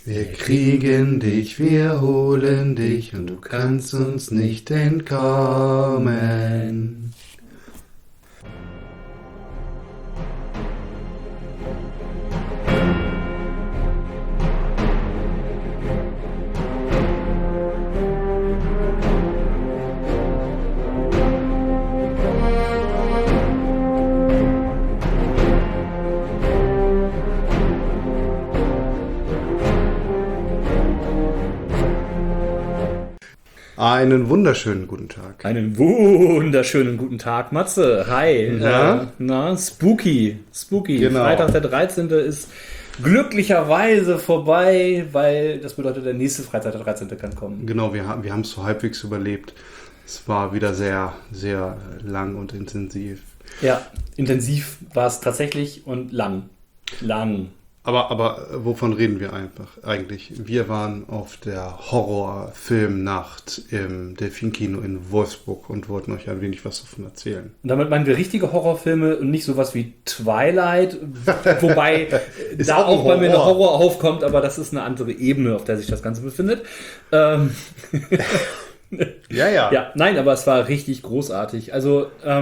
Wir kriegen dich, wir holen dich und du kannst uns nicht entkommen. Einen wunderschönen guten Tag. Einen wunderschönen guten Tag, Matze. Hi. Na? Spooky. Genau. Freitag der 13. ist glücklicherweise vorbei, weil das bedeutet, der nächste Freitag der 13. kann kommen. Genau, wir haben es so halbwegs überlebt. Es war wieder sehr, sehr lang und intensiv. Ja, intensiv war es tatsächlich und lang. Aber wovon reden wir eigentlich? Wir waren auf der Horrorfilmnacht im Delfin-Kino in Wolfsburg und wollten euch ein wenig was davon erzählen. Und damit meinen wir richtige Horrorfilme und nicht sowas wie Twilight, wobei Ist da auch auch bei mir der Horror. Horror aufkommt, aber das ist eine andere Ebene, auf der sich das Ganze befindet. Ja. Ja, nein, aber es war richtig großartig. Also,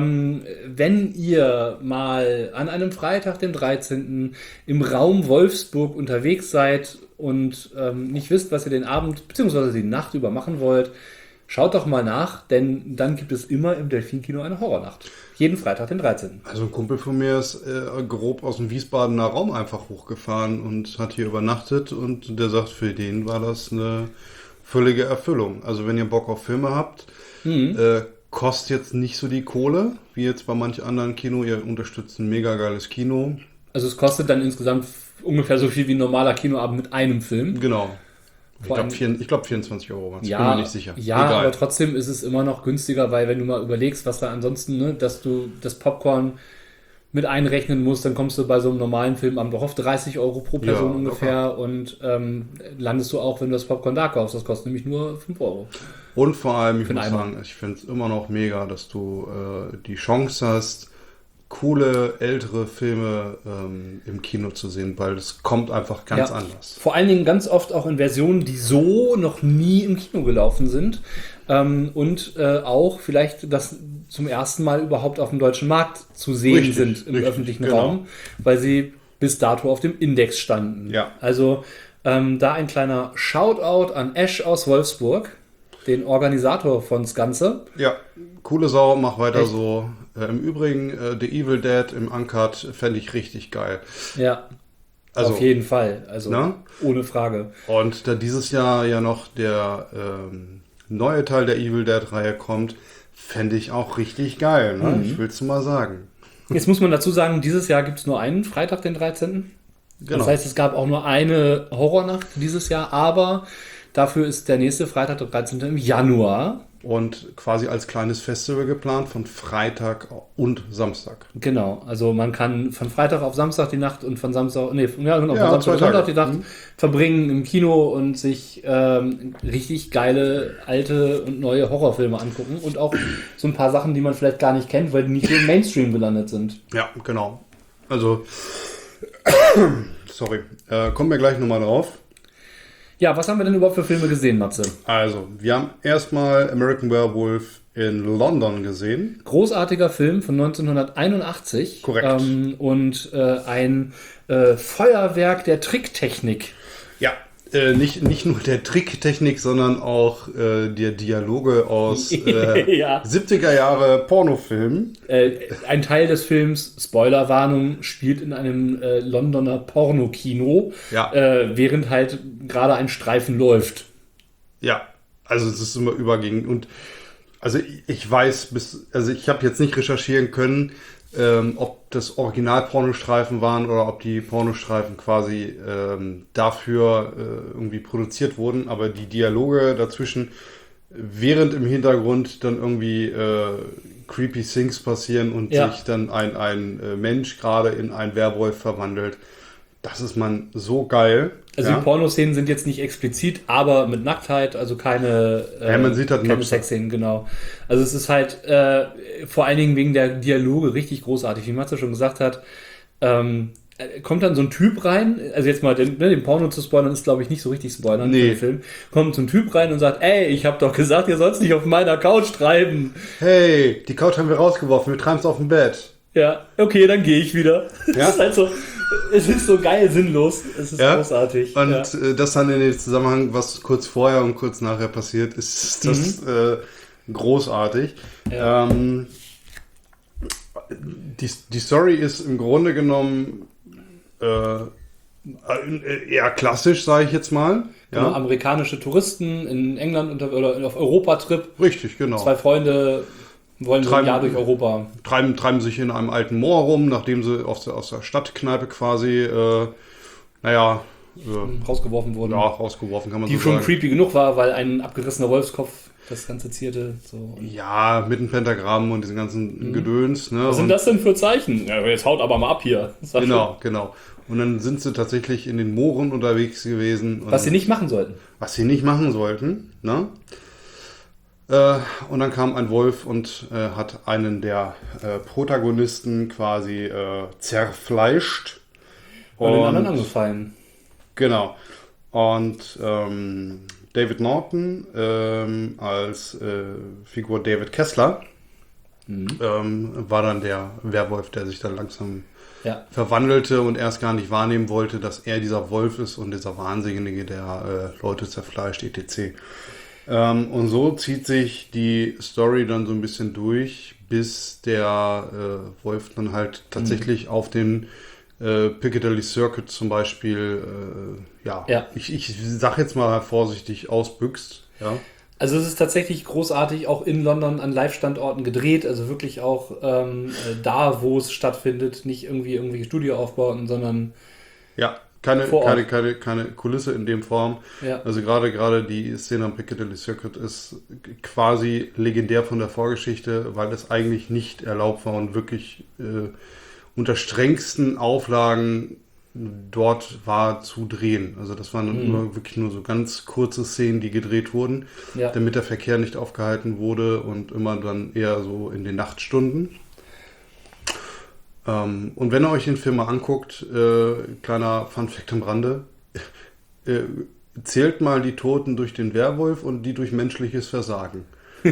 wenn ihr mal an einem Freitag, dem 13. im Raum Wolfsburg unterwegs seid und nicht wisst, was ihr den Abend bzw. die Nacht über machen wollt, schaut doch mal nach, denn dann gibt es immer im Delfin-Kino eine Horrornacht. Jeden Freitag, den 13. Also ein Kumpel von mir ist grob aus dem Wiesbadener Raum einfach hochgefahren und hat hier übernachtet und der sagt, für den war das eine völlige Erfüllung. Also wenn ihr Bock auf Filme habt, kostet jetzt nicht so die Kohle, wie jetzt bei manch anderen Kino. Ihr unterstützt ein mega geiles Kino. Also es kostet dann insgesamt ungefähr so viel wie ein normaler Kinoabend mit einem Film. Genau. Ich Vor allem- glaube 24 Euro waren es. Ja, Bin mir nicht sicher. ja, Egal. aber trotzdem ist es immer noch günstiger, weil wenn du mal überlegst, was da ansonsten, ne, dass du das Popcorn mit einrechnen musst, dann kommst du bei so einem normalen Filmabend auch auf 30 Euro pro Person Ja, ungefähr und landest du auch, wenn du das Popcorn da kaufst. Das kostet nämlich nur 5 Euro. Und vor allem, ich Für muss einen Eimer. sagen, ich finde es immer noch mega, dass du die Chance hast, coole, ältere Filme im Kino zu sehen, weil es kommt einfach ganz Ja. anders. Vor allen Dingen ganz oft auch in Versionen, die so noch nie im Kino gelaufen sind und auch vielleicht das zum ersten Mal überhaupt auf dem deutschen Markt zu sehen Richtig, sind im richtig, öffentlichen genau. Raum, weil sie bis dato auf dem Index standen. Ja. Also da ein kleiner Shoutout an Ash aus Wolfsburg, den Organisator von das Ganze. Ja, coole Sau, mach weiter Echt? so. Im Übrigen, The Evil Dead im Uncut fände ich richtig geil. Ja, Also, auf jeden Fall. Also ne? ohne Frage. Und da dieses Jahr ja noch der neue Teil der Evil Dead-Reihe kommt, fände ich auch richtig geil. Ne? Ich will es mal sagen. Jetzt muss man dazu sagen, dieses Jahr gibt es nur einen Freitag, den 13. Genau. Das heißt, es gab auch nur eine Horrornacht dieses Jahr, aber dafür ist der nächste Freitag, der 13. im Januar. Und quasi als kleines Festival geplant von Freitag und Samstag. Genau, also man kann von Freitag auf Samstag die Nacht und von Samstag, Ja, von Samstag 2 auf Sonntag Tage. die Nacht verbringen im Kino und sich richtig geile alte und neue Horrorfilme angucken und auch so ein paar Sachen, die man vielleicht gar nicht kennt, weil die nicht so im Mainstream gelandet sind. Ja, genau. Also, sorry, kommen wir gleich nochmal drauf. Ja, was haben wir denn überhaupt für Filme gesehen, Matze? Also, wir haben erstmal American Werewolf in London gesehen. Großartiger Film von 1981. Korrekt. Und ein Feuerwerk der Tricktechnik. Ja, nicht nur der Tricktechnik, sondern auch der Dialoge aus Ja. 70er Jahre Pornofilmen. Ein Teil des Films, Spoilerwarnung, spielt in einem Londoner Pornokino, Ja. während halt gerade ein Streifen läuft. Ja, also es ist immer übergehend. Und also ich weiß, ich habe jetzt nicht recherchieren können, ob das Original-Pornostreifen waren oder ob die Pornostreifen quasi dafür irgendwie produziert wurden, aber die Dialoge dazwischen, während im Hintergrund dann irgendwie creepy Things passieren und Ja. sich dann ein Mensch gerade in einen Werwolf verwandelt, das ist man so geil. Also ja? die Pornoszenen sind jetzt nicht explizit, aber mit Nacktheit, also keine, Ja, man sieht halt keine Möpse. Sexszenen, genau. Also es ist halt vor allen Dingen wegen der Dialoge richtig großartig, wie Matze schon gesagt hat. kommt dann so ein Typ rein, also jetzt mal den Porno zu spoilern, ist glaube ich nicht so richtig spoilern für den Film. Kommt so ein Typ rein und sagt, ey, ich habe doch gesagt, ihr sollt nicht auf meiner Couch treiben. Hey, die Couch haben wir rausgeworfen, wir treiben es auf dem Bett. Ja, okay, dann gehe ich wieder. Ja? Es ist halt so, es ist so geil sinnlos, es ist großartig. Und das dann in dem Zusammenhang, was kurz vorher und kurz nachher passiert, ist das großartig. Ja. Die Story ist im Grunde genommen eher klassisch, sage ich jetzt mal. Genau, amerikanische Touristen in England oder auf Europatrip. Richtig, genau. 2 Freunde wollen so ein Jahr durch Europa. Treiben sich in einem alten Moor rum, nachdem sie aus der Stadtkneipe quasi, rausgeworfen wurden. Ja, rausgeworfen kann man so sagen. Die schon creepy genug war, weil ein abgerissener Wolfskopf das Ganze zierte. So. Ja, mit dem Pentagramm und diesem ganzen Gedöns. Ne? Was sind das denn für Zeichen? Ja, jetzt haut aber mal ab hier. Genau. Und dann sind sie tatsächlich in den Mooren unterwegs gewesen. Was sie nicht machen sollten. Ne? Und dann kam ein Wolf und hat einen der Protagonisten quasi zerfleischt. Und den anderen angefallen. Genau. Und David Norton als Figur David Kessler war dann der Werwolf, der sich dann langsam verwandelte und erst gar nicht wahrnehmen wollte, dass er dieser Wolf ist und dieser Wahnsinnige, der Leute zerfleischt, etc. Und so zieht sich die Story dann so ein bisschen durch, bis der Wolf dann halt tatsächlich auf den Piccadilly Circuit zum Beispiel, ich sag jetzt mal vorsichtig, ausbüchst. Ja. Also es ist tatsächlich großartig auch in London an Live-Standorten gedreht, also wirklich auch da, wo es stattfindet, nicht irgendwie irgendwelche Studioaufbauten, sondern keine Kulisse in dem Form. Ja. Also gerade die Szene am Piccadilly Circuit ist quasi legendär von der Vorgeschichte, weil es eigentlich nicht erlaubt war und wirklich unter strengsten Auflagen dort war zu drehen. Also das waren wirklich nur so ganz kurze Szenen, die gedreht wurden, damit der Verkehr nicht aufgehalten wurde und immer dann eher so in den Nachtstunden. Und wenn ihr euch den Film mal anguckt, kleiner Funfact am Rande, zählt mal die Toten durch den Werwolf und die durch menschliches Versagen.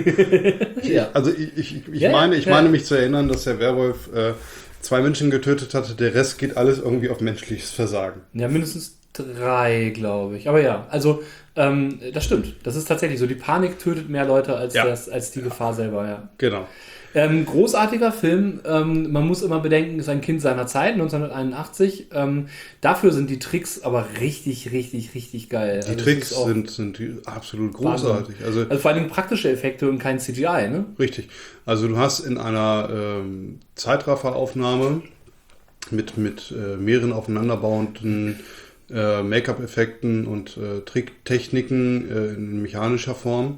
Also ich meine mich zu erinnern, dass der Werwolf 2 Menschen getötet hatte, der Rest geht alles irgendwie auf menschliches Versagen. Ja, mindestens 3, glaube ich. Aber ja, also das stimmt. Das ist tatsächlich so. Die Panik tötet mehr Leute als die Gefahr selber, ja. Genau. Großartiger Film. Man muss immer bedenken, ist ein Kind seiner Zeit, 1981. Dafür sind die Tricks aber richtig, richtig, richtig geil. Die Tricks sind absolut großartig. Also vor allem praktische Effekte und kein CGI, ne? Richtig. Also du hast in einer Zeitrafferaufnahme mit mehreren aufeinanderbauenden Make-up-Effekten und Tricktechniken in mechanischer Form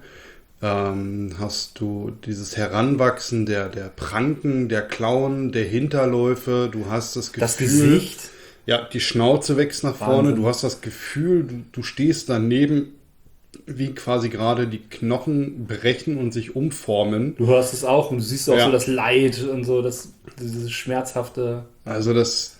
hast du dieses Heranwachsen der Pranken, der Klauen, der Hinterläufe. Du hast das Gefühl... Das Gesicht. Ja, die Schnauze wächst nach vorne. Du hast das Gefühl, du stehst daneben, wie quasi gerade die Knochen brechen und sich umformen. Du hörst es auch und du siehst auch so das Leid und so, dieses schmerzhafte... Also das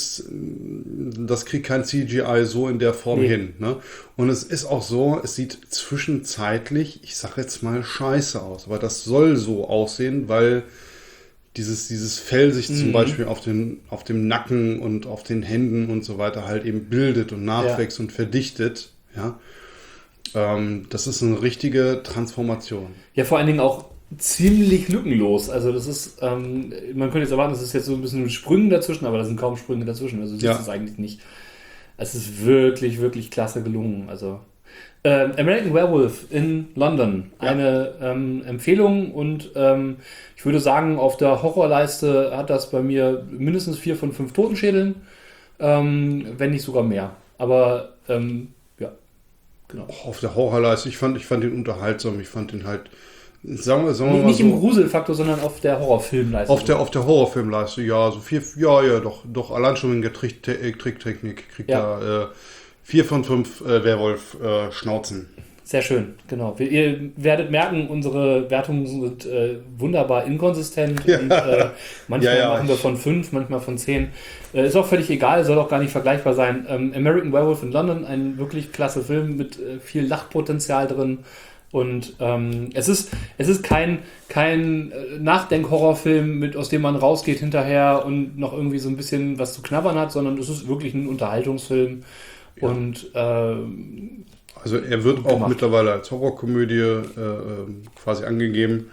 kriegt kein CGI so in der Form hin. Ne? Und es ist auch so, es sieht zwischenzeitlich, ich sag jetzt mal, scheiße aus. Aber das soll so aussehen, weil dieses Fell sich zum Beispiel auf dem Nacken und auf den Händen und so weiter halt eben bildet und nachwächst und verdichtet. Ja? Das ist eine richtige Transformation. Ja, vor allen Dingen auch ziemlich lückenlos. Also das ist, man könnte jetzt erwarten, das ist jetzt so ein bisschen Sprünge dazwischen, aber da sind kaum Sprünge dazwischen. Also du siehst es eigentlich nicht. Es ist wirklich, wirklich klasse gelungen. Also American Werewolf in London. Eine Empfehlung und ich würde sagen, auf der Horrorleiste hat das bei mir mindestens 4 von 5 Totenschädeln, wenn nicht sogar mehr. Aber genau. Auf der Horrorleiste, ich fand den unterhaltsam, ich fand den halt, sagen wir mal nicht so, im Gruselfaktor, sondern auf der Horrorfilmleiste. Auf der Horrorfilmleiste, ja, so 4, doch, allein schon wegen der Tricktechnik kriegt er 4 von 5 Werwolf-Schnauzen. Sehr schön, genau. Ihr werdet merken, unsere Wertungen sind wunderbar inkonsistent. Ja. Und, manchmal machen wir von 5, manchmal von 10. Ist auch völlig egal, soll auch gar nicht vergleichbar sein. American Werewolf in London, ein wirklich klasse Film mit viel Lachpotenzial drin. Und es ist kein Nachdenk-Horrorfilm, aus dem man rausgeht hinterher und noch irgendwie so ein bisschen was zu knabbern hat, sondern es ist wirklich ein Unterhaltungsfilm. Ja. Und also er wird auch mittlerweile als Horrorkomödie quasi angegeben.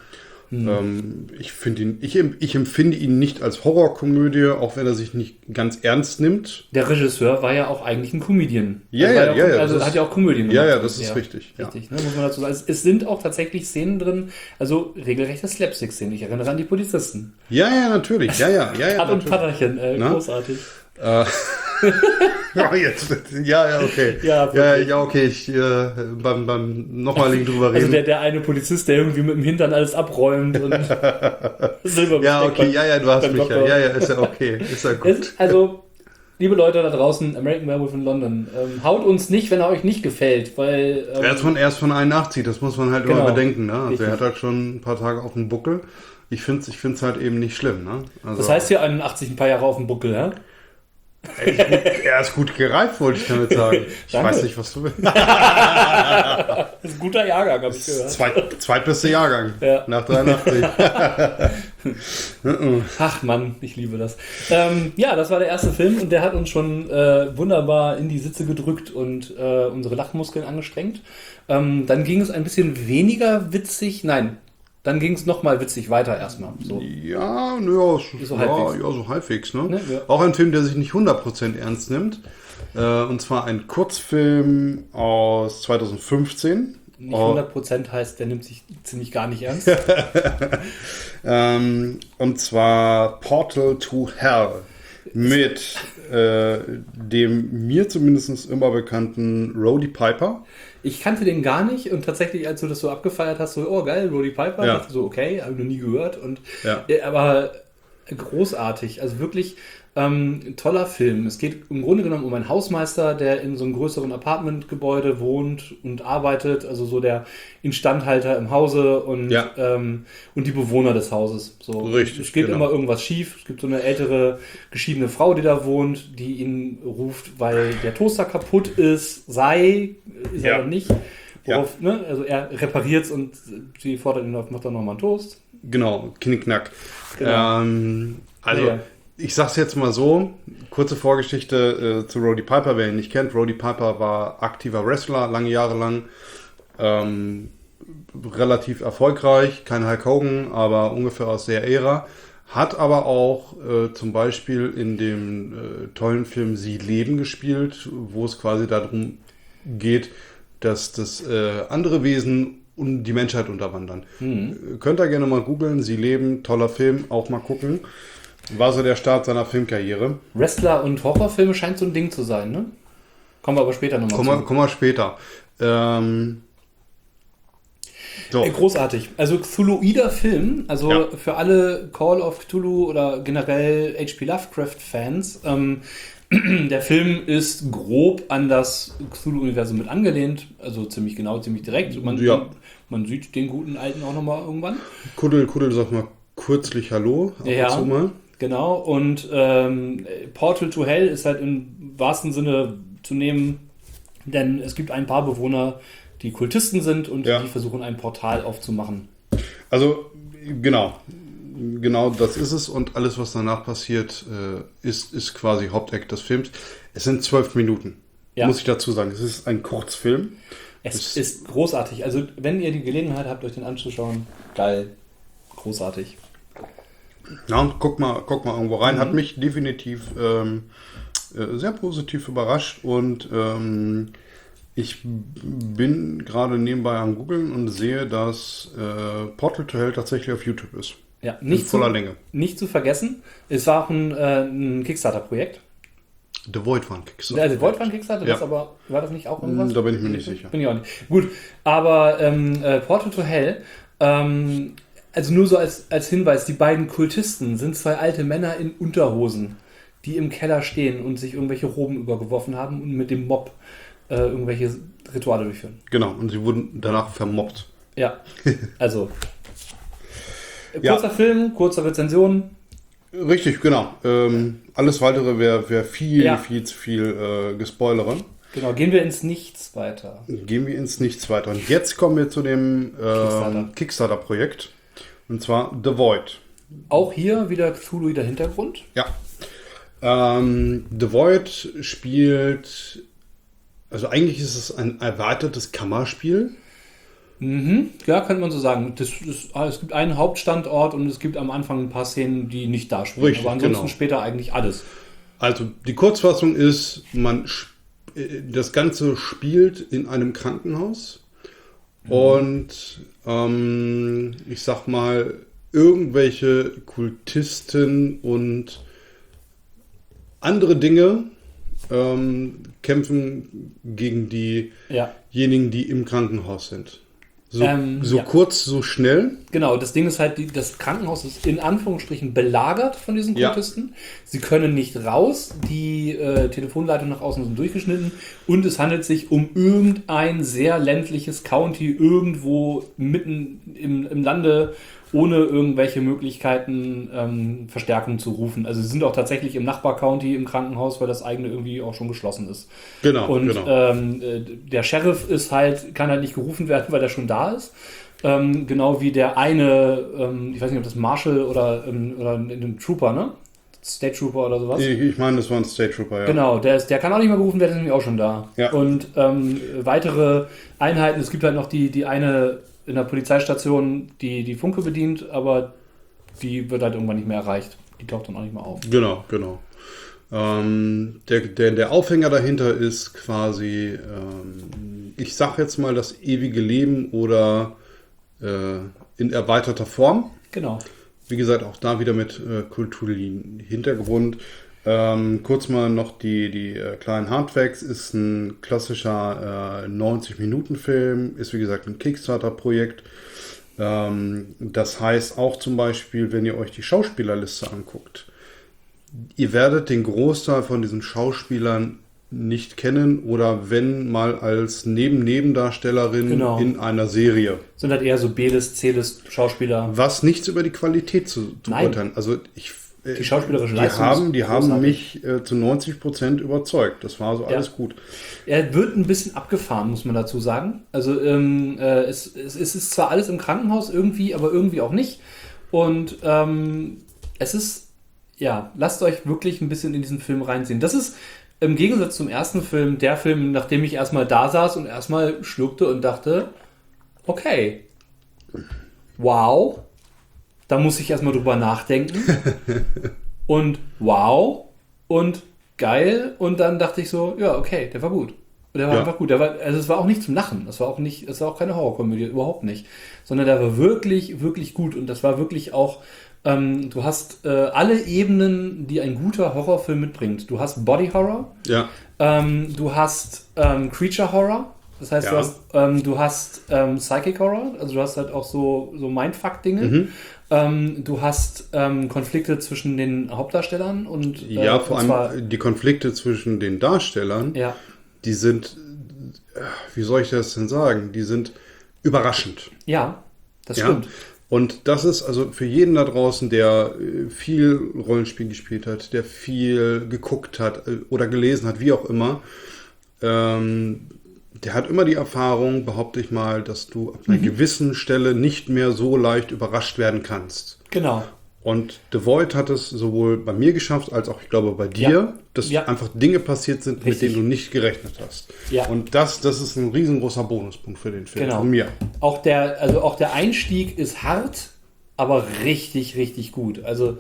Ich empfinde ihn nicht als Horrorkomödie, auch wenn er sich nicht ganz ernst nimmt. Der Regisseur war ja auch eigentlich ein Comedian. Also hat ja auch Komödien gemacht. Ja, das ist richtig. Richtig, ne, muss man dazu sagen. Es sind auch tatsächlich Szenen drin, also regelrechte Slapstick-Szenen. Ich erinnere an die Polizisten. Ja, natürlich. Pat und Patterchen, großartig. Okay. Okay. Beim nochmaligen drüber reden. Also der eine Polizist, der irgendwie mit dem Hintern alles abräumt und Silberbesteck. Du hast mich ja. Ist ja okay. Ist ja gut. Also, liebe Leute da draußen, American Werewolf in London, haut uns nicht, wenn er euch nicht gefällt, weil... er ist von 81, das muss man halt immer bedenken. Ne? Also er hat halt schon ein paar Tage auf dem Buckel. Ich finde es halt eben nicht schlimm. Ne? Also, das heißt hier 81 ein paar Jahre auf dem Buckel, ja? Er ist gut gereift, wollte ich damit sagen. Ich weiß nicht, was du willst. Das ist ein guter Jahrgang, habe ich gehört. Zweitbeste Jahrgang. Ja. Nach 83. Ach Mann, ich liebe das. Das war der erste Film und der hat uns schon wunderbar in die Sitze gedrückt und unsere Lachmuskeln angestrengt. Dann ging es ein bisschen weniger witzig. Nein. Dann ging es nochmal witzig weiter erstmal. So. So halbwegs. Ne? Ja. Auch ein Film, der sich nicht 100% ernst nimmt. Und zwar ein Kurzfilm aus 2015. Nicht 100% heißt, der nimmt sich ziemlich gar nicht ernst. Und zwar Portal to Hell. Mit dem mir zumindest immer bekannten Roddy Piper. Ich kannte den gar nicht und tatsächlich, als du das so abgefeiert hast, so, oh geil, Roddy Piper, dachte ich so, okay, habe ich noch nie gehört. Aber großartig, also wirklich toller Film. Es geht im Grunde genommen um einen Hausmeister, der in so einem größeren Apartmentgebäude wohnt und arbeitet, also so der Instandhalter im Hause und die Bewohner des Hauses. So. Richtig, es geht immer irgendwas schief. Es gibt so eine ältere, geschiedene Frau, die da wohnt, die ihn ruft, weil der Toaster kaputt ist, ist er dann nicht. Worauf, ne? Also er repariert es und sie fordert ihn auf, macht dann nochmal einen Toast. Genau, Knickknack. Genau. Ich sag's jetzt mal so, kurze Vorgeschichte zu Roddy Piper, wer ihn nicht kennt. Roddy Piper war aktiver Wrestler, lange Jahre lang, relativ erfolgreich, kein Hulk Hogan, aber ungefähr aus der Ära. Hat aber auch zum Beispiel in dem tollen Film Sie leben gespielt, wo es quasi darum geht, dass das andere Wesen und die Menschheit unterwandern. Könnt ihr gerne mal googeln, Sie leben, toller Film, auch mal gucken. War so der Start seiner Filmkarriere. Wrestler und Horrorfilme scheint so ein Ding zu sein, ne? Kommen wir aber später nochmal zu. Kommen wir später. Großartig. Also Cthulhuider Film, also für alle Call of Cthulhu oder generell H.P. Lovecraft-Fans, der Film ist grob an das Cthulhu-Universum mit angelehnt, also ziemlich genau, ziemlich direkt. Man sieht den guten Alten auch nochmal irgendwann. Kuddel sagt mal kürzlich Hallo. Mal. Genau. Und Portal to Hell ist halt im wahrsten Sinne zu nehmen, denn es gibt ein paar Bewohner, die Kultisten sind und die versuchen, ein Portal aufzumachen. Also, genau das ist es und alles, was danach passiert, ist quasi Haupteck des Films. Es sind 12 Minuten, muss ich dazu sagen. Es ist ein Kurzfilm. Es ist großartig. Also, wenn ihr die Gelegenheit habt, euch den anzuschauen, geil. Großartig. Ja, guck mal irgendwo rein. Hat mich definitiv sehr positiv überrascht und ich bin gerade nebenbei am Googeln und sehe, dass Portal to Hell tatsächlich auf YouTube ist. Ja, in voller Länge. Nicht zu vergessen, es war auch ein Kickstarter-Projekt. The Void war ein Kickstarter. The Void war ein Kickstarter, aber war das nicht auch irgendwas? Da bin ich mir nicht sicher. Bin ich auch nicht. Gut, aber Portal to Hell, also nur so als Hinweis, die beiden Kultisten sind zwei alte Männer in Unterhosen, die im Keller stehen und sich irgendwelche Roben übergeworfen haben und mit dem Mob irgendwelche Rituale durchführen. Genau, und sie wurden danach vermobbt. Ja, also kurzer Film, kurze Rezension. Richtig, genau. Alles Weitere wäre viel, Ja. viel zu viel Gespoilere. Genau, gehen wir ins Nichts weiter. Gehen wir ins Nichts weiter. Und jetzt kommen wir zu dem Kickstarter-Projekt. Und zwar The Void. Auch hier wieder Cthulhu der Hintergrund. Ja. The Void spielt, also eigentlich ist es ein erweitertes Kammerspiel. Ja, könnte man so sagen. Es gibt einen Hauptstandort und es gibt am Anfang ein paar Szenen, die nicht da spielen. Richtig, aber ansonsten genau. später eigentlich alles. Also die Kurzfassung ist, das Ganze spielt in einem Krankenhaus und ich sag mal, irgendwelche Kultisten und andere Dinge kämpfen gegen diejenigen, die im Krankenhaus sind. So kurz, so schnell. Genau, das Ding ist halt, das Krankenhaus ist in Anführungsstrichen belagert von diesen Kultisten. Sie können nicht raus, die Telefonleitungen nach außen sind durchgeschnitten und es handelt sich um irgendein sehr ländliches County irgendwo mitten im Lande, ohne irgendwelche Möglichkeiten, Verstärkung zu rufen. Also sie sind auch tatsächlich im Nachbar-County im Krankenhaus, weil das eigene irgendwie auch schon geschlossen ist. Genau, und genau. Der Sheriff kann halt nicht gerufen werden, weil er schon da ist. Genau wie der eine, ich weiß nicht, ob das Marshal oder ein Trooper, ne? State Trooper oder sowas. Ich meine, das war ein State Trooper, ja. Genau, der kann auch nicht mehr gerufen werden, der ist nämlich auch schon da. Ja. Und weitere Einheiten, es gibt halt noch die eine in der Polizeistation, die Funke bedient, aber die wird halt irgendwann nicht mehr erreicht. Die taucht dann auch nicht mehr auf. Genau. Der Aufhänger dahinter ist quasi, ich sag jetzt mal, das ewige Leben oder in erweiterter Form. Genau. Wie gesagt, auch da wieder mit kulturellen Hintergrund. Kurz mal noch die kleinen Hardfacts. Ist ein klassischer 90-Minuten-Film. Ist wie gesagt ein Kickstarter-Projekt. Das heißt auch zum Beispiel, wenn ihr euch die Schauspielerliste anguckt, ihr werdet den Großteil von diesen Schauspielern nicht kennen oder wenn mal als Nebendarstellerin in einer Serie. Sind halt eher so B-List, C-List Schauspieler. Was nichts über die Qualität zu urteilen. Also die schauspielerische Leistung. Die haben mich zu 90% überzeugt. Das war so alles gut. Er wird ein bisschen abgefahren, muss man dazu sagen. Also es ist zwar alles im Krankenhaus irgendwie, aber irgendwie auch nicht. Und es ist, lasst euch wirklich ein bisschen in diesen Film reinsehen. Das ist im Gegensatz zum ersten Film, der Film, nachdem ich erstmal da saß und erstmal schluckte und dachte, okay, wow, da muss ich erstmal drüber nachdenken und wow und geil und dann dachte ich so, ja, okay, der war gut. Der war einfach gut. Also es war auch nicht zum Lachen, es war auch keine Horrorkomödie, überhaupt nicht, sondern der war wirklich, wirklich gut und das war wirklich auch du hast alle Ebenen, die ein guter Horrorfilm mitbringt. Du hast Body Horror, du hast Creature Horror, das heißt, du hast Psychic Horror, also du hast halt auch so Mindfuck-Dinge. Du hast Konflikte zwischen den Hauptdarstellern und vor allem die Konflikte zwischen den Darstellern, die sind, wie soll ich das denn sagen, die sind überraschend. Ja, das stimmt. Und das ist also für jeden da draußen, der viel Rollenspiel gespielt hat, der viel geguckt hat oder gelesen hat, wie auch immer, der hat immer die Erfahrung, behaupte ich mal, dass du ab einer gewissen Stelle nicht mehr so leicht überrascht werden kannst. Genau. Und The Void hat es sowohl bei mir geschafft, als auch, ich glaube, bei dir, dass einfach Dinge passiert sind, mit denen du nicht gerechnet hast. Ja. Und das ist ein riesengroßer Bonuspunkt für den Film von mir. Auch der Einstieg ist hart, aber richtig, richtig gut. Also,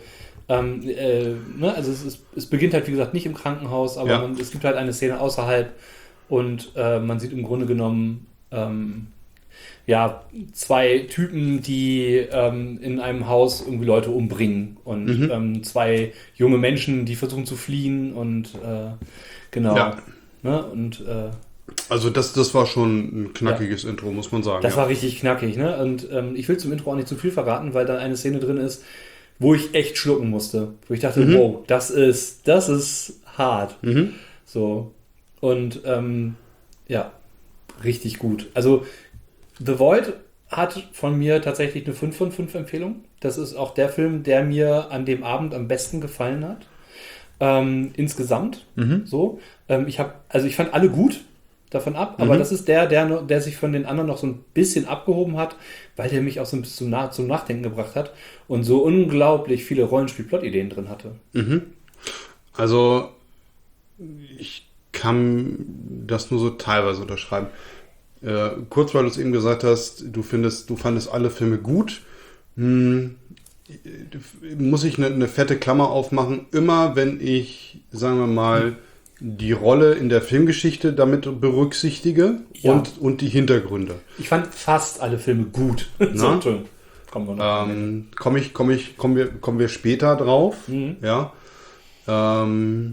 es beginnt halt, wie gesagt, nicht im Krankenhaus, aber es gibt halt eine Szene außerhalb und man sieht im Grunde genommen zwei Typen, die in einem Haus irgendwie Leute umbringen und zwei junge Menschen, die versuchen zu fliehen und genau. Ja. Ne? Und also das war schon ein knackiges Intro, muss man sagen. Das war richtig knackig, ne? Und ich will zum Intro auch nicht zu viel verraten, weil da eine Szene drin ist, wo ich echt schlucken musste. Wo ich dachte, wow, das ist hart. So. Und richtig gut. Also The Void hat von mir tatsächlich eine 5 von 5 Empfehlung. Das ist auch der Film, der mir an dem Abend am besten gefallen hat. Insgesamt. So. Ich fand alle gut davon ab, aber das ist der sich von den anderen noch so ein bisschen abgehoben hat, weil der mich auch so ein bisschen zum Nachdenken gebracht hat und so unglaublich viele Rollenspiel-Plot-Ideen drin hatte. Also, ich kann das nur so teilweise unterschreiben. Kurz, weil du es eben gesagt hast, du fandest alle Filme gut. Muss ich eine fette Klammer aufmachen. Immer wenn ich, sagen wir mal, die Rolle in der Filmgeschichte damit berücksichtige und die Hintergründe. Ich fand fast alle Filme gut. So, Entschuldigung. Kommen wir später drauf. Ja. Aber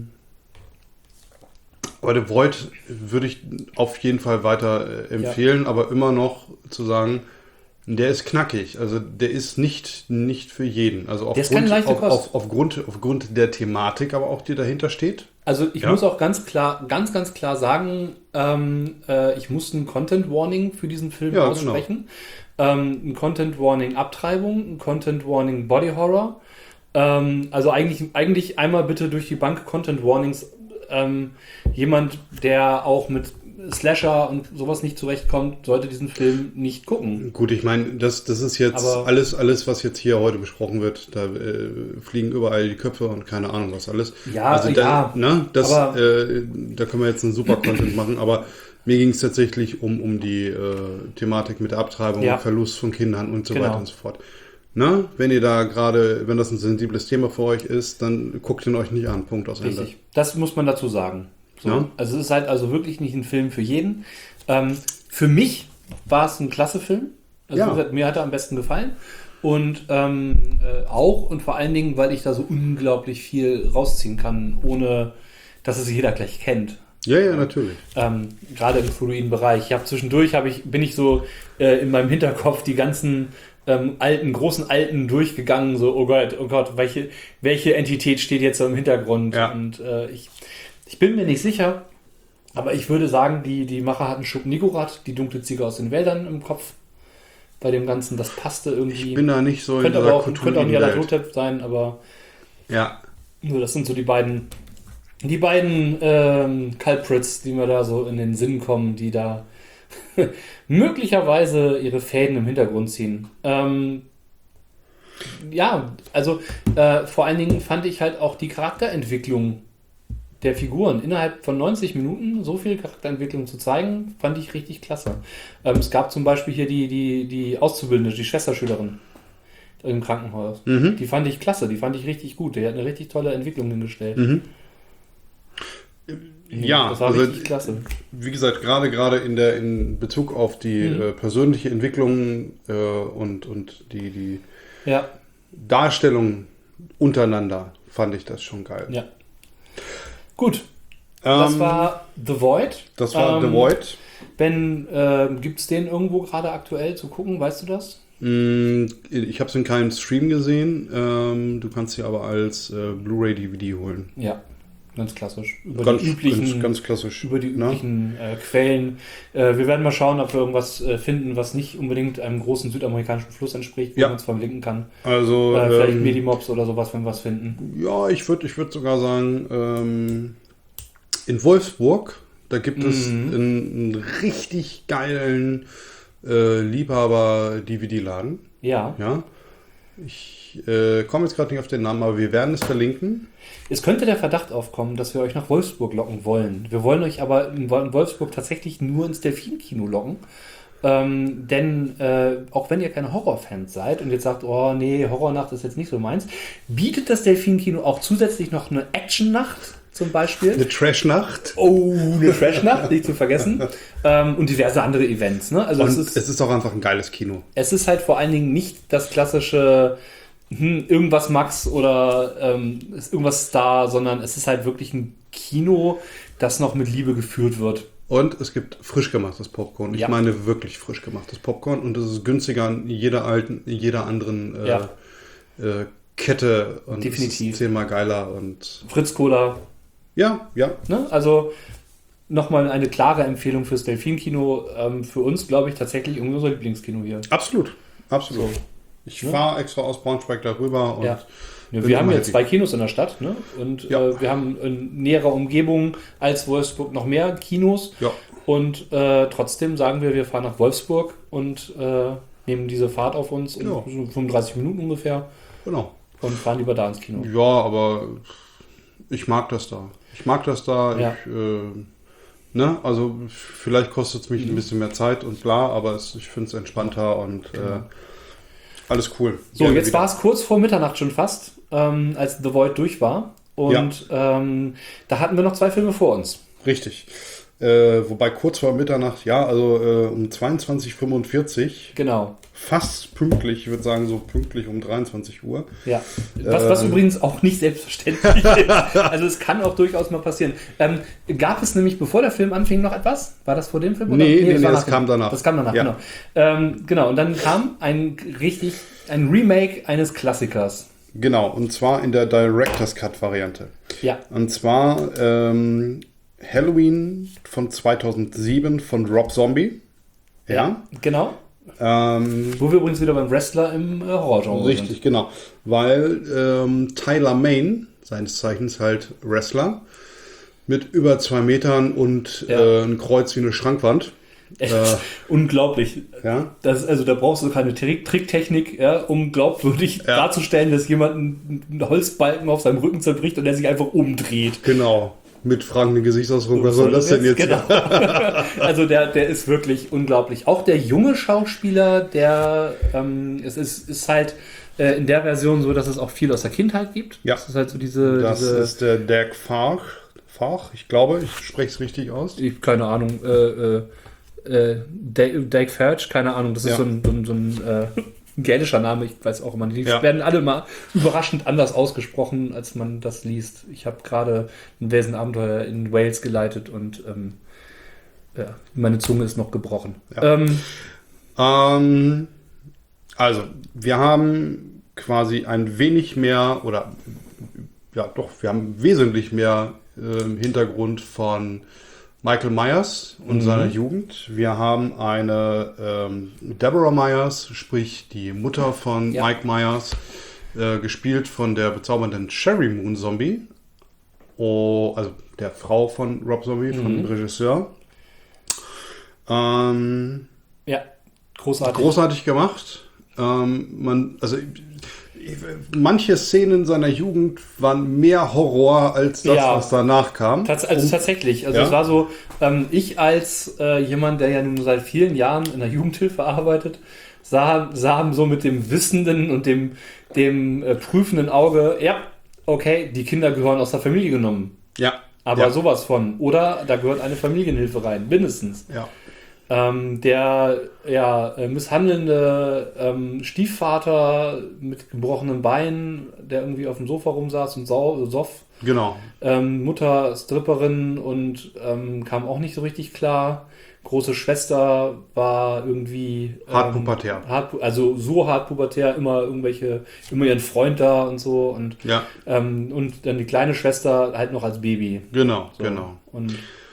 The Void würde ich auf jeden Fall weiter empfehlen, aber immer noch zu sagen, der ist knackig. Also der ist nicht für jeden. Also aufgrund der Thematik, aber auch die dahinter steht. Also ich muss auch ganz klar sagen, ich muss ein Content Warning für diesen Film aussprechen. Genau. Ein Content Warning Abtreibung, ein Content Warning Body Horror. Also eigentlich einmal bitte durch die Bank Content Warnings. Jemand, der auch mit Slasher und sowas nicht zurechtkommt, sollte diesen Film nicht gucken. Gut, ich meine, das ist jetzt alles, was jetzt hier heute besprochen wird. Da fliegen überall die Köpfe und keine Ahnung was alles. Ja, also da können wir jetzt einen super Content machen, aber mir ging es tatsächlich um die Thematik mit der Abtreibung, Verlust von Kindern und so weiter und so fort. Na, wenn das ein sensibles Thema für euch ist, dann guckt ihn euch nicht an. Punkt aus Ende. Richtig. Das muss man dazu sagen. So. Ja. Also es ist halt also wirklich nicht ein Film für jeden. Für mich war es ein klasse Film. Also wie gesagt, mir hat er am besten gefallen. Und auch und vor allen Dingen, weil ich da so unglaublich viel rausziehen kann, ohne dass es jeder gleich kennt. Ja, natürlich. Gerade im Fluiden-Bereich. Bin ich so in meinem Hinterkopf die ganzen großen Alten durchgegangen, so, oh Gott, welche Entität steht jetzt so im Hintergrund? Ja. Und ich bin mir nicht sicher, aber ich würde sagen, die Macher hatten Schub Nigorath, die dunkle Ziege aus den Wäldern im Kopf. Bei dem Ganzen, das passte irgendwie. Ich bin da nicht so könnte auch ein Nyarlathotep sein, aber ja. So, das sind so die beiden Culprits, die mir da so in den Sinn kommen, die da möglicherweise ihre Fäden im Hintergrund ziehen. Vor allen Dingen fand ich halt auch die Charakterentwicklung der Figuren innerhalb von 90 Minuten so viel Charakterentwicklung zu zeigen, fand ich richtig klasse. Es gab zum Beispiel hier die Auszubildende, die Schwesterschülerin im Krankenhaus. Die fand ich klasse, die fand ich richtig gut. Die hat eine richtig tolle Entwicklung hingestellt. Ja, das war richtig klasse. Wie gesagt, gerade in Bezug auf die persönliche Entwicklung und die Darstellung untereinander fand ich das schon geil. Ja. Gut. Das war The Void. The Void. Ben, gibt es den irgendwo gerade aktuell zu gucken? Weißt du das? Ich habe es in keinem Stream gesehen. Du kannst sie aber als Blu-ray-DVD holen. Ja. Ganz klassisch. Ganz klassisch. Über die üblichen Quellen. Wir werden mal schauen, ob wir irgendwas finden, was nicht unbedingt einem großen südamerikanischen Fluss entspricht, wo man es verlinken kann. Also vielleicht Medimobs oder sowas, wenn wir was finden. Ja, ich würd sogar sagen, in Wolfsburg, da gibt es einen richtig geilen Liebhaber-DVD-Laden. Ja. Ich komme jetzt gerade nicht auf den Namen, aber wir werden es verlinken. Es könnte der Verdacht aufkommen, dass wir euch nach Wolfsburg locken wollen. Wir wollen euch aber in Wolfsburg tatsächlich nur ins Delfin-Kino locken. Denn auch wenn ihr keine Horrorfans seid und jetzt sagt, oh nee, Horrornacht ist jetzt nicht so meins, bietet das Delfin-Kino auch zusätzlich noch eine Action-Nacht zum Beispiel. Eine Trash-Nacht. Oh, eine Trash-Nacht, nicht zu vergessen. Und diverse andere Events. Ne? Also und es ist auch einfach ein geiles Kino. Es ist halt vor allen Dingen nicht das klassische irgendwas Max oder ist irgendwas Star, sondern es ist halt wirklich ein Kino, das noch mit Liebe geführt wird. Und es gibt frisch gemachtes Popcorn. Ich meine wirklich frisch gemachtes Popcorn und es ist günstiger an jeder anderen Kette und definitiv. Es ist 10-mal geiler und Fritz Cola. Ja. Ne? Also nochmal eine klare Empfehlung fürs Delfin-Kino. Für uns, glaube ich, tatsächlich irgendwie unser Lieblingskino hier. Absolut. Absolut. So. Ich fahre extra aus Braunschweig darüber und Ja, wir haben jetzt 2 Kinos in der Stadt, ne? Und wir haben in näherer Umgebung als Wolfsburg noch mehr Kinos. Ja. Und trotzdem sagen wir fahren nach Wolfsburg und nehmen diese Fahrt auf uns in so 35 Minuten ungefähr Genau. und fahren lieber da ins Kino. Ja, aber ich mag das da. Ja. Also vielleicht kostet es mich ein bisschen mehr Zeit und bla, aber ich finde es entspannter und alles cool. So, Gerne jetzt wieder. war es kurz vor Mitternacht schon fast, als The Void durch war. Und da hatten wir noch 2 Filme vor uns. Richtig. Wobei kurz vor Mitternacht, um 22:45 Uhr, Genau. fast pünktlich, ich würde sagen so pünktlich um 23 Uhr. Ja. Was übrigens auch nicht selbstverständlich ist. Also es kann auch durchaus mal passieren. Gab es nämlich, bevor der Film anfing, noch etwas? War das vor dem Film? Nee, war das kam danach. Das kam danach, Ja. genau. Genau, und dann kam ein Remake eines Klassikers. Genau, und zwar in der Director's Cut Variante. Ja. Und zwar Halloween von 2007 von Rob Zombie. Ja. Genau. Wo wir übrigens wieder beim Wrestler im Horrorgenre Richtig, sind. genau. Weil Tyler Mane, seines Zeichens halt Wrestler, mit über 2 Metern und ein Kreuz wie eine Schrankwand. Unglaublich. Ja. Da brauchst du keine Tricktechnik, um glaubwürdig darzustellen, dass jemand einen Holzbalken auf seinem Rücken zerbricht und er sich einfach umdreht. Genau. Mit fragenden Gesichtsausdruck. Was soll das denn jetzt? Genau. Also der ist wirklich unglaublich. Auch der junge Schauspieler, es ist halt in der Version so, dass es auch viel aus der Kindheit gibt. Ja. Das ist halt so Das ist der Dirk Farch. Ich glaube, ich spreche es richtig aus. Keine Ahnung. Dirk Farch, keine Ahnung. Das ist so ein gälischer Name, ich weiß auch immer nicht. Die werden alle mal überraschend anders ausgesprochen, als man das liest. Ich habe gerade ein Welsenabenteuer in Wales geleitet und meine Zunge ist noch gebrochen. Ja. Also, wir haben quasi ein wenig mehr wir haben wesentlich mehr Hintergrund von Michael Myers und seiner Jugend. Wir haben eine Deborah Myers, sprich die Mutter von Mike Myers, gespielt von der bezaubernden Sherry Moon Zombie, also der Frau von Rob Zombie, von dem Regisseur. Großartig. Großartig gemacht. Manche Szenen seiner Jugend waren mehr Horror als das, was danach kam. Tatsächlich. Also es war so, ich als jemand, der ja nun seit vielen Jahren in der Jugendhilfe arbeitet, sah so mit dem wissenden und dem prüfenden Auge, okay, die Kinder gehören aus der Familie genommen. Ja. Aber sowas von. Oder da gehört eine Familienhilfe rein, mindestens. Ja. Der misshandelnde Stiefvater mit gebrochenen Beinen, der irgendwie auf dem Sofa rumsaß und soff. Genau. Mutter Stripperin und kam auch nicht so richtig klar. Große Schwester war irgendwie hart pubertär. Also so hart pubertär, immer ihren Freund da und so. Und dann die kleine Schwester halt noch als Baby. Genau, so. genau. Und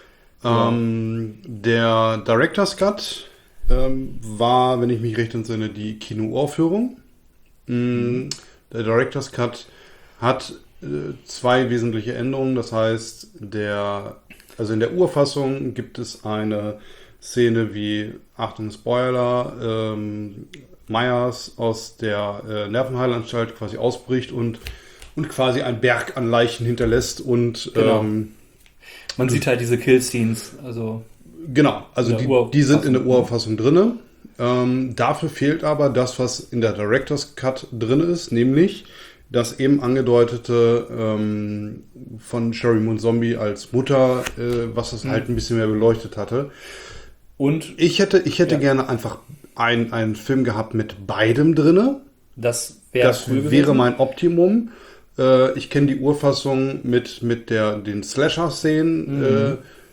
der Director's Cut war, wenn ich mich recht entsinne, die Kinoaufführung. Der Director's Cut hat 2 wesentliche Änderungen. Das heißt, in der Urfassung gibt es eine Szene wie, Achtung Spoiler, Myers aus der Nervenheilanstalt quasi ausbricht und quasi einen Berg an Leichen hinterlässt und man sieht halt diese Kill-Scenes, also die sind in der Urfassung drin. Dafür fehlt aber das, was in der Director's Cut drin ist, nämlich das eben angedeutete von Sherry Moon Zombie als Mutter, was das halt ein bisschen mehr beleuchtet hatte. Und ich hätte gerne einfach einen Film gehabt mit beidem drin. Das wäre mein Optimum. Ich kenne die Urfassung mit den Slasher-Szenen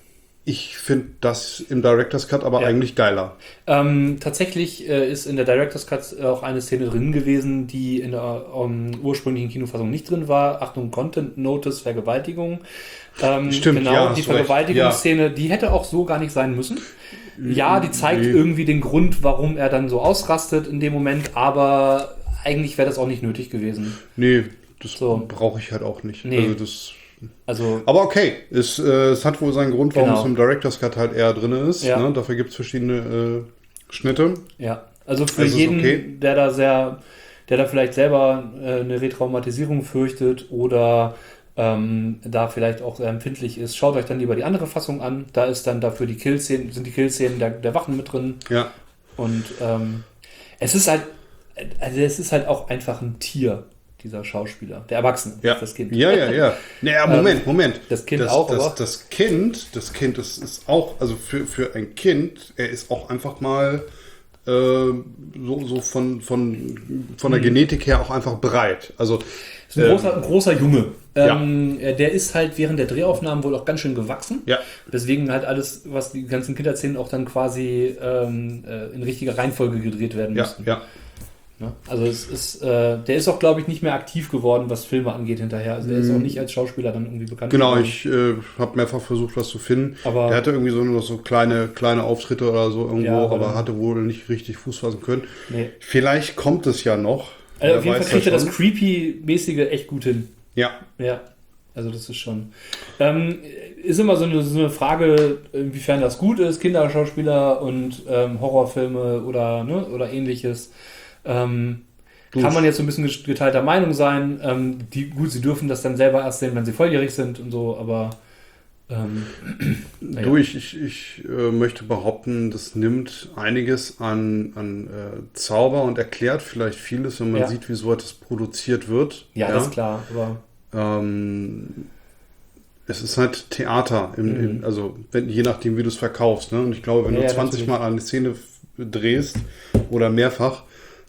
Ich finde das im Director's Cut aber eigentlich geiler. Tatsächlich ist in der Director's Cut auch eine Szene drin gewesen, die in der ursprünglichen Kinofassung nicht drin war. Achtung, Content Notice, Vergewaltigung. Stimmt, genau, ja, die hast du recht. Vergewaltigungsszene, die hätte auch so gar nicht sein müssen. Ja, die zeigt irgendwie den Grund, warum er dann so ausrastet in dem Moment, aber eigentlich wäre das auch nicht nötig gewesen. Nee, das So. brauche ich halt auch nicht. Nee. Also aber okay, es hat wohl seinen Grund, warum es im Director's Cut halt eher drin ist. Ja. Ne? Dafür gibt es verschiedene Schnitte. Ja, also für Also ist jeden, okay. der da vielleicht selber eine Retraumatisierung fürchtet oder da vielleicht auch sehr empfindlich ist, schaut euch dann lieber die andere Fassung an. Da ist dann dafür die Killszenen der Wachen mit drin. Ja. Und es ist halt auch einfach ein Tier, dieser Schauspieler, der Erwachsene, Ja. das Kind. Ja. Naja, Moment. Das Kind auch, aber- das Kind, das ist auch, also für ein Kind, er ist auch einfach mal so von der Genetik her auch einfach breit. Also ist ein großer Junge. Ja. Der ist halt während der Drehaufnahmen wohl auch ganz schön gewachsen. Ja. Deswegen halt alles, was die ganzen Kinderszenen auch dann quasi in richtiger Reihenfolge gedreht werden mussten. Ja. Ne? Also der ist auch, glaube ich, nicht mehr aktiv geworden, was Filme angeht hinterher. Also er ist auch nicht als Schauspieler dann irgendwie bekannt Genau, geworden. ich habe mehrfach versucht, was zu finden. Aber- der hatte irgendwie so kleine Auftritte oder so irgendwo, Ja, aber hatte wohl nicht richtig Fuß fassen können. Nee. Vielleicht kommt es ja noch. Also auf jeden Wer Fall weiß kriegt er das schon. Creepy-mäßige echt gut hin. Ja. Ja, also das ist schon. Ist immer so eine Frage, inwiefern das gut ist, Kinderschauspieler und Horrorfilme oder ähnliches. Kann man jetzt so ein bisschen geteilter Meinung sein. Sie dürfen das dann selber erst sehen, wenn sie volljährig sind und so, aber naja. Du, ich möchte behaupten, das nimmt einiges an Zauber und erklärt vielleicht vieles, wenn man Ja. sieht, wie so etwas produziert wird. Ja, das ist klar, aber Es ist halt Theater, also je nachdem, wie du es verkaufst. Ne? Und ich glaube, wenn Ja, du ja, 20 natürlich. Mal eine Szene drehst oder mehrfach,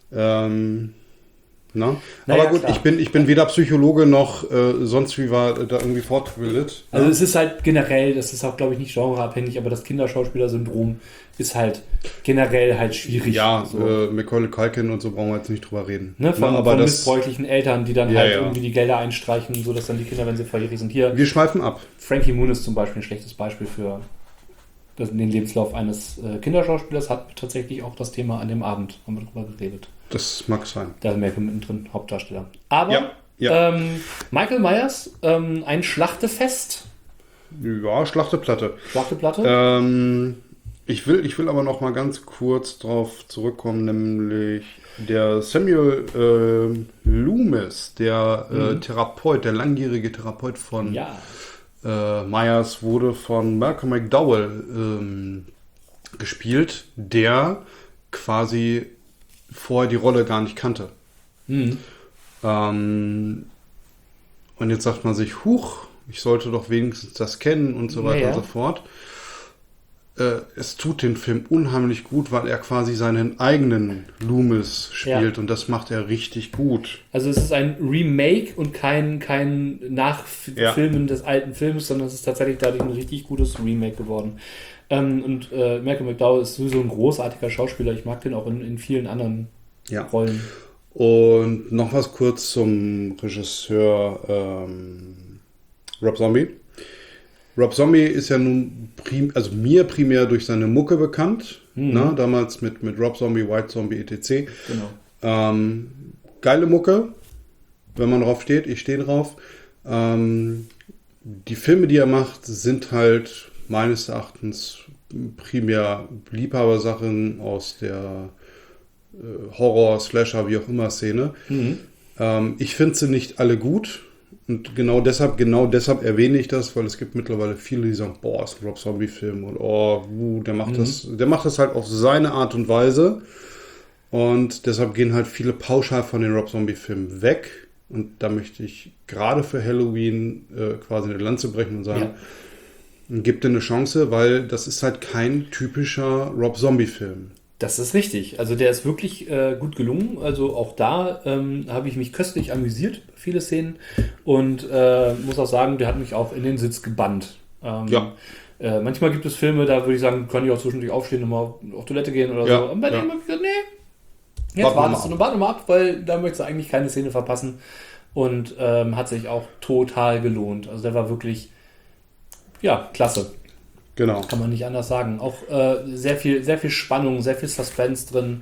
na? Naja, Aber gut, klar. ich bin weder Psychologe noch sonst wie war da irgendwie fortgebildet. also es ist halt generell, das ist auch, glaube ich, nicht genreabhängig, aber das Kinderschauspieler-Syndrom ist halt generell halt schwierig. Ja, so. Macaulay Culkin und so brauchen wir jetzt nicht drüber reden. Ne, von aber missbräuchlichen Eltern, die dann Ja, halt ja. irgendwie die Gelder einstreichen, sodass dann die Kinder, wenn sie volljährig sind, hier. wir schweifen ab. Frankie Moon ist zum Beispiel ein schlechtes Beispiel für den Lebenslauf eines Kinderschauspielers, hat tatsächlich auch das Thema an dem Abend, haben wir darüber geredet. Das mag sein. Da ist Malcolm mittendrin, Hauptdarsteller. Aber Ja. Michael Myers, ein Schlachtefest. Ja, Schlachteplatte. Schlachteplatte. Ich will aber noch mal ganz kurz drauf zurückkommen, nämlich der Samuel Loomis, der Therapeut, der langjährige Therapeut von Ja. Myers, wurde von Malcolm McDowell gespielt, der quasi vorher die Rolle gar nicht kannte. Mhm. Und jetzt sagt man sich, huch, ich sollte doch wenigstens das kennen und so weiter Ja. und so fort. Es tut den Film unheimlich gut, weil er quasi seinen eigenen Loomis spielt Ja. und das macht er richtig gut. Also es ist ein Remake und kein Nachfilmen des alten Films, sondern es ist tatsächlich dadurch ein richtig gutes Remake geworden. Und Malcolm McDowell ist sowieso ein großartiger Schauspieler. Ich mag den auch in vielen anderen Ja. Rollen. Und noch was kurz zum Regisseur Rob Zombie. Rob Zombie ist ja nun mir primär durch seine Mucke bekannt. Ne? Damals mit Rob Zombie, White Zombie, etc. Genau. Geile Mucke, wenn man drauf steht. Ich stehe drauf. Die Filme, die er macht, sind halt meines Erachtens primär Liebhabersachen aus der Horror, Slasher, wie auch immer Szene. Ich finde sie nicht alle gut. Und genau deshalb erwähne ich das, weil es gibt mittlerweile viele, die sagen, boah, ist ein Rob Zombie-Film und der macht das halt auf seine Art und Weise. Und deshalb gehen halt viele pauschal von den Rob Zombie-Filmen weg. Und da möchte ich gerade für Halloween quasi eine Lanze brechen und sagen, gib dir eine Chance, weil das ist halt kein typischer Rob Zombie-Film. Das ist richtig. Also der ist wirklich gut gelungen. Also auch da habe ich mich köstlich amüsiert, viele Szenen. Und muss auch sagen, der hat mich auch in den Sitz gebannt. Ja. Manchmal gibt es Filme, da würde ich sagen, kann ich auch zwischendurch aufstehen und mal auf Toilette gehen oder Ja, so. Und bei dem habe ich gesagt, nee, jetzt wartest du und warte mal ab, weil da möchtest du eigentlich keine Szene verpassen. Und hat sich auch total gelohnt. Also der war wirklich, ja, klasse. Genau. Kann man nicht anders sagen. Auch sehr viel Spannung, sehr viel Suspense drin.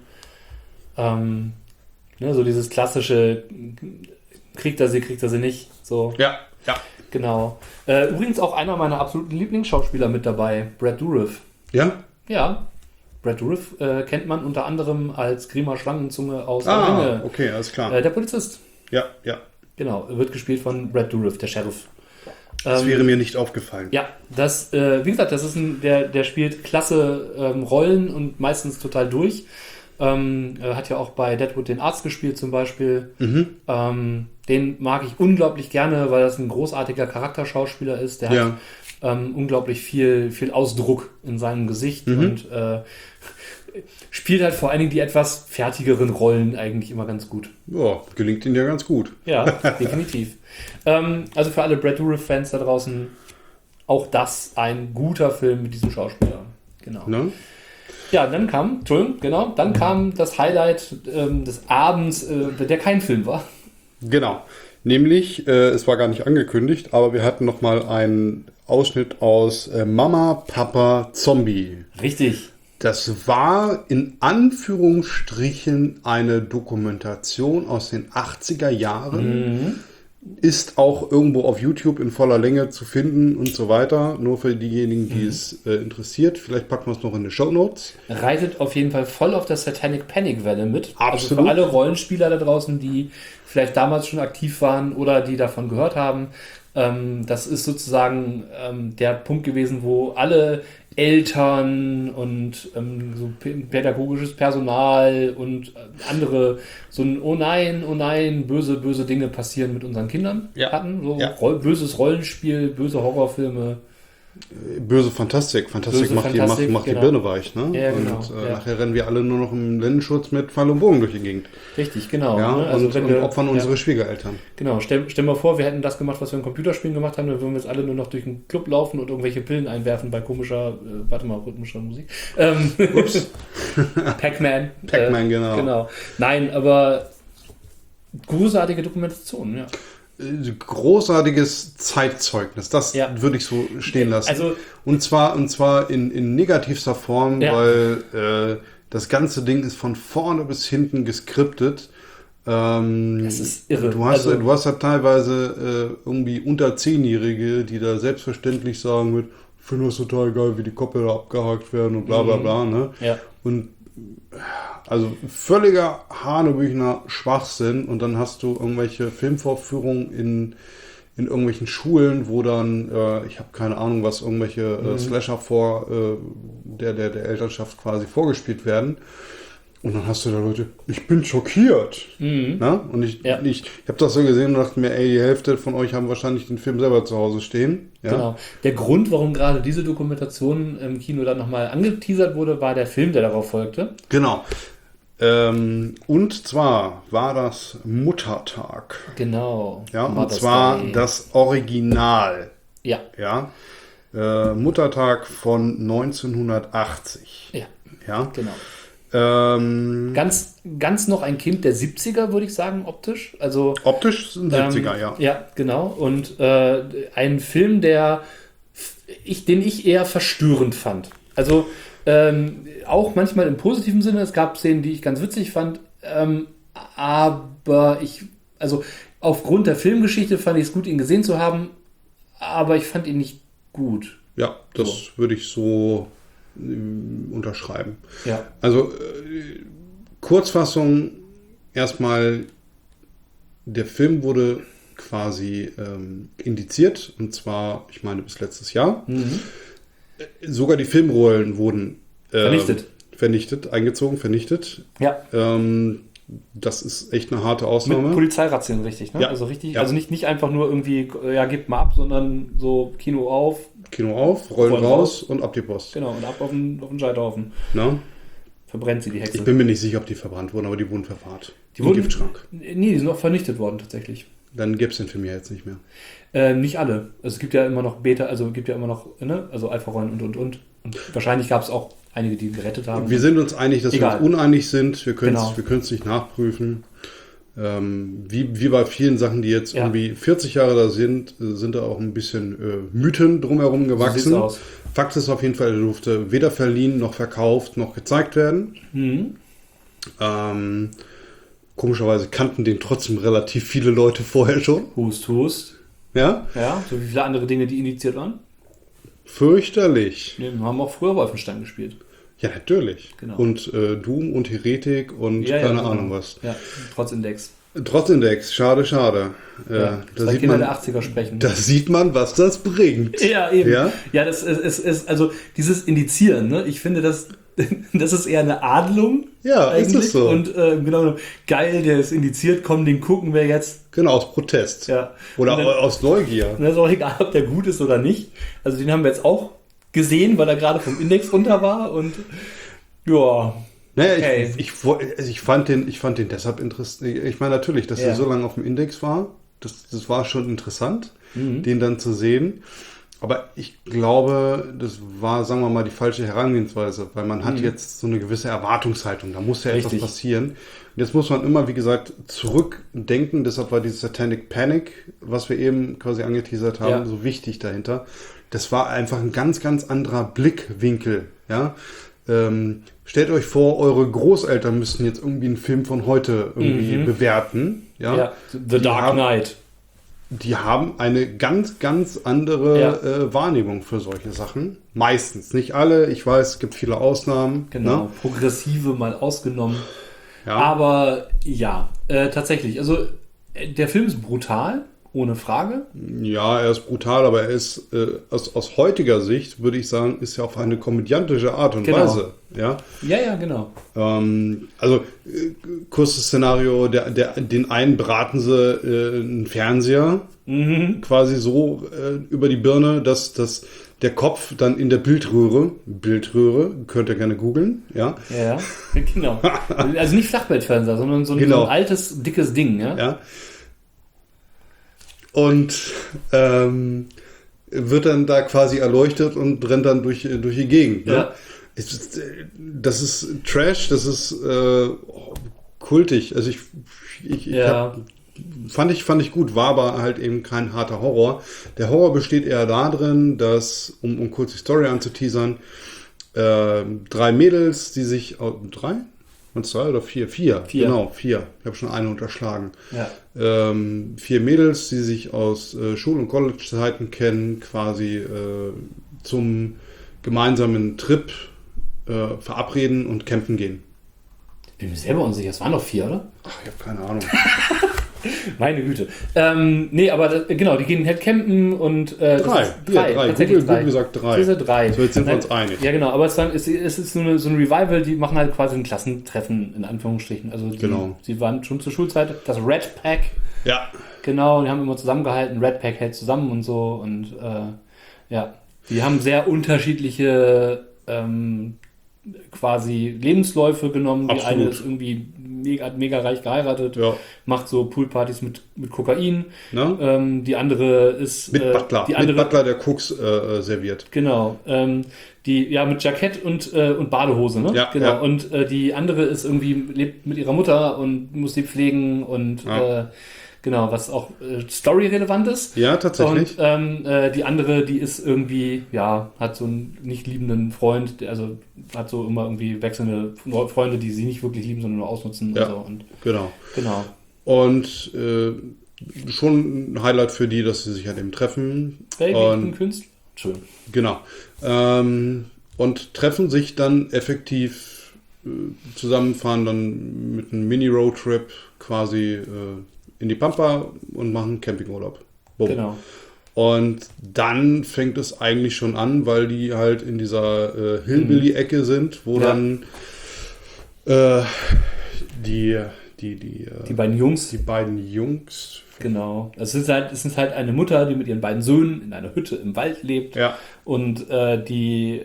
So dieses klassische, kriegt er sie nicht. So. Ja. Genau. Übrigens auch einer meiner absoluten Lieblingsschauspieler mit dabei, Brad Dourif. Ja? Ja. Brad Dourif kennt man unter anderem als Grima Schlangenzunge aus der Ringe. Okay, alles klar. Der Polizist. Ja. Genau, wird gespielt von Brad Dourif, der Sheriff. Das wäre mir nicht aufgefallen. Ja, wie gesagt, das ist der spielt klasse Rollen und meistens total durch. Hat ja auch bei Deadwood den Arzt gespielt zum Beispiel. Den mag ich unglaublich gerne, weil das ein großartiger Charakterschauspieler ist. Der hat unglaublich viel Ausdruck in seinem Gesicht und spielt halt vor allen Dingen die etwas fertigeren Rollen eigentlich immer ganz gut. Ja, gelingt ihnen ja ganz gut. Ja, definitiv. Also für alle Brad Dourif-Fans da draußen, auch das ein guter Film mit diesem Schauspieler. Genau. Ne? Ja, dann kam das Highlight des Abends, der kein Film war. Genau. Nämlich, es war gar nicht angekündigt, aber wir hatten nochmal einen Ausschnitt aus Mama, Papa, Zombie. Richtig. Das war in Anführungsstrichen eine Dokumentation aus den 80er Jahren. Ist auch irgendwo auf YouTube in voller Länge zu finden und so weiter. Nur für diejenigen, die es interessiert. Vielleicht packen wir es noch in die Shownotes. Reitet auf jeden Fall voll auf der Satanic Panic Welle mit. Absolut. Also für alle Rollenspieler da draußen, die vielleicht damals schon aktiv waren oder die davon gehört haben. Das ist sozusagen der Punkt gewesen, wo alle Eltern und so pädagogisches Personal und andere so ein oh nein, böse Dinge passieren mit unseren Kindern hatten. So böses Rollenspiel, böse Horrorfilme. Böse Fantastik. Fantastik macht die Birne weich. Ne? Ja, genau. Und nachher rennen wir alle nur noch im Lendenschutz mit Pfeil und Bogen durch die Gegend. Richtig, genau. Ja, ne? Also und opfern unsere Schwiegereltern. Genau, stell mal vor, wir hätten das gemacht, was wir in Computerspielen gemacht haben, dann würden wir jetzt alle nur noch durch den Club laufen und irgendwelche Pillen einwerfen bei komischer, rhythmischer Musik. Pac-Man. Pac-Man, genau. Nein, aber großartige Dokumentation, ja. Großartiges Zeitzeugnis, das würde ich so stehen lassen. Also, und zwar in negativster Form, weil das ganze Ding ist von vorne bis hinten geskriptet. Das ist irre. Du hast ja teilweise irgendwie unter 10-Jährige, die da selbstverständlich sagen mit, ich finde das total geil, wie die Koppel abgehakt werden und bla bla bla. Ne? Ja. Und also völliger hanebüchener Schwachsinn und dann hast du irgendwelche Filmvorführungen in irgendwelchen Schulen, wo dann, ich habe keine Ahnung, was irgendwelche Slasher vor der Elternschaft quasi vorgespielt werden. Und dann hast du da Leute, ich bin schockiert. Na? Und ich habe das so gesehen und dachte mir, ey, die Hälfte von euch haben wahrscheinlich den Film selber zu Hause stehen. Ja? Genau. Der Grund, warum gerade diese Dokumentation im Kino dann nochmal angeteasert wurde, war der Film, der darauf folgte. Genau. Und zwar war das Muttertag. Genau. Ja, und zwar das Original. Ja. Muttertag von 1980. Ja. Genau. Ganz noch ein Kind der 70er, würde ich sagen, optisch. Also, optisch sind 70er, ja. Ja, genau. Und ein Film, den ich eher verstörend fand. Also auch manchmal im positiven Sinne. Es gab Szenen, die ich ganz witzig fand. Aber aufgrund der Filmgeschichte fand ich es gut, ihn gesehen zu haben. Aber ich fand ihn nicht gut. Ja, das würde ich so unterschreiben. Ja. Also Kurzfassung, erstmal, der Film wurde quasi indiziert, und zwar, ich meine, bis letztes Jahr. Sogar die Filmrollen wurden vernichtet. Ja. Das ist echt eine harte Ausnahme. Mit Polizeirazzien, richtig, ne? Ja. Also richtig, Ja. also nicht einfach nur irgendwie, gebt mal ab, sondern so Kino auf, Rollen raus und ab die Post. genau, und ab auf den Scheiterhaufen. Na? Verbrennt sie, die Hexe. Ich bin mir nicht sicher, ob die verbrannt wurden, aber die wurden verwahrt. Die wurden, Giftschrank. Nee, die sind auch vernichtet worden, tatsächlich. dann gäbe es den Film ja jetzt nicht mehr. Nicht alle. Also es gibt ja immer noch Beta, also es gibt ja immer noch, ne? Also Alpha-Rollen und. Und wahrscheinlich gab es auch einige, die gerettet haben. Wir sind uns einig, dass Egal. wir uns uneinig sind. Wir können Genau. es nicht nachprüfen. Wie bei vielen Sachen, die jetzt Ja. irgendwie 40 Jahre da sind da auch ein bisschen Mythen drumherum So gewachsen. sieht's aus. Fakt ist auf jeden Fall, er durfte weder verliehen, noch verkauft, noch gezeigt werden. Mhm. Komischerweise kannten den trotzdem relativ viele Leute vorher schon. Hust, hust. Ja, Ja, so wie viele andere Dinge, die indiziert waren. fürchterlich. Wir haben auch früher Wolfenstein gespielt. Ja, natürlich. Genau. Und Doom und Heretik und Ja, keine genau. Ahnung was. Ja, trotz Index. Trotz Index, schade. Ja, Da zwei sieht Kinder man, der 80er sprechen. da sieht man, was das bringt. Ja, eben. Ja? Ja, das ist also dieses Indizieren, ne? Ich finde, das ist eher eine Adelung. Ja, ist es so. Und genau, geil, der ist indiziert, komm, den gucken wir jetzt. Genau, aus Protest. Ja. Oder Und dann- aus Neugier. Und das ist auch egal, ob der gut ist oder nicht. Also den haben wir jetzt auch gesehen, weil er gerade vom Index runter war und ja. Naja, Okay. ich fand den deshalb interessant. Ich meine natürlich, dass Ja. er so lange auf dem Index war, das war schon interessant, Mhm. den dann zu sehen. Aber ich glaube, das war, sagen wir mal, die falsche Herangehensweise, weil man hat jetzt so eine gewisse Erwartungshaltung. Da muss ja etwas Richtig. passieren. Und jetzt muss man immer, wie gesagt, zurückdenken. Deshalb war dieses Satanic Panic, was wir eben quasi angeteasert haben, Ja. so wichtig dahinter. Das war einfach ein ganz, ganz anderer Blickwinkel. Ja. Stellt euch vor, eure Großeltern müssten jetzt irgendwie einen Film von heute irgendwie bewerten. Ja. Ja. The Die Dark haben- Knight. Die haben eine ganz, ganz andere Ja. Wahrnehmung für solche Sachen. Meistens, nicht alle. Ich weiß, es gibt viele Ausnahmen. Genau. Ne? Progressive mal ausgenommen. Ja. Aber ja, tatsächlich. Also der Film ist brutal, ohne Frage. Ja, er ist brutal, aber er ist aus heutiger Sicht, würde ich sagen, ist er auf eine komödiantische Art und Genau. Weise. Ja. Ja, genau. Kurzes Szenario, den einen braten sie einen Fernseher quasi so über die Birne, dass der Kopf dann in der Bildröhre, könnt ihr gerne googeln, ja, Ja, genau. Also nicht Flachbildfernseher, sondern so ein, Genau. so ein altes, dickes Ding, ja? ja. Und wird dann da quasi erleuchtet und rennt dann durch die Gegend. Ne? Ja. Das ist Trash, das ist kultig. Also fand ich gut, war aber halt eben kein harter Horror. Der Horror besteht eher darin, dass, um kurz die Story anzuteasern, 3 Mädels, die sich... Drei? Waren es 3 oder 4? 4. Vier. Genau, 4. Ich habe schon eine unterschlagen. Ja. 4 Mädels, die sich aus Schul- und College-Zeiten kennen, quasi zum gemeinsamen Trip verabreden und campen gehen. Ich bin mir selber unsicher, es waren doch 4, oder? Ach, ich habe keine Ahnung. Meine Güte. Nee, aber genau, die gehen halt campen und... das 3. ist 3, tatsächlich Google gesagt 3. Diese 3. So, jetzt sind wir uns einig. Ja, genau, aber es ist so ein Revival, die machen halt quasi ein Klassentreffen, in Anführungsstrichen. Also Genau. sie waren schon zur Schulzeit, das Red Pack, Ja. genau, die haben immer zusammengehalten, Red Pack hält zusammen und so und ja, die haben sehr unterschiedliche quasi Lebensläufe genommen. Die Absolut. eine ist irgendwie mega reich geheiratet, Ja. macht so Poolpartys mit Kokain. Ne? Die andere ist Mit Butler. die andere, Mit Butler, der Koks serviert. genau. Mit Jackett und Badehose, ne? Ja, genau. ja. Und die andere ist irgendwie, lebt mit ihrer Mutter und muss sie pflegen und Ja. genau, was auch storyrelevant ist. Ja, tatsächlich. Und die andere, die ist irgendwie, ja, hat so einen nicht liebenden Freund, also hat so immer irgendwie wechselnde Freunde, die sie nicht wirklich lieben, sondern nur ausnutzen Ja. und so. Und Genau. genau. Und schon ein Highlight für die, dass sie sich halt eben treffen. Baby, Und Künstler. Entschuldigung. genau. Und treffen sich dann effektiv zusammenfahren dann mit einem Mini-Roadtrip quasi in die Pampa und machen Campingurlaub. Bumm. Genau. Und dann fängt es eigentlich schon an, weil die halt in dieser Hillbilly-Ecke sind, wo Ja. dann die beiden Jungs. die beiden Jungs, Genau. Es ist halt eine Mutter, die mit ihren beiden Söhnen in einer Hütte im Wald lebt ja, und die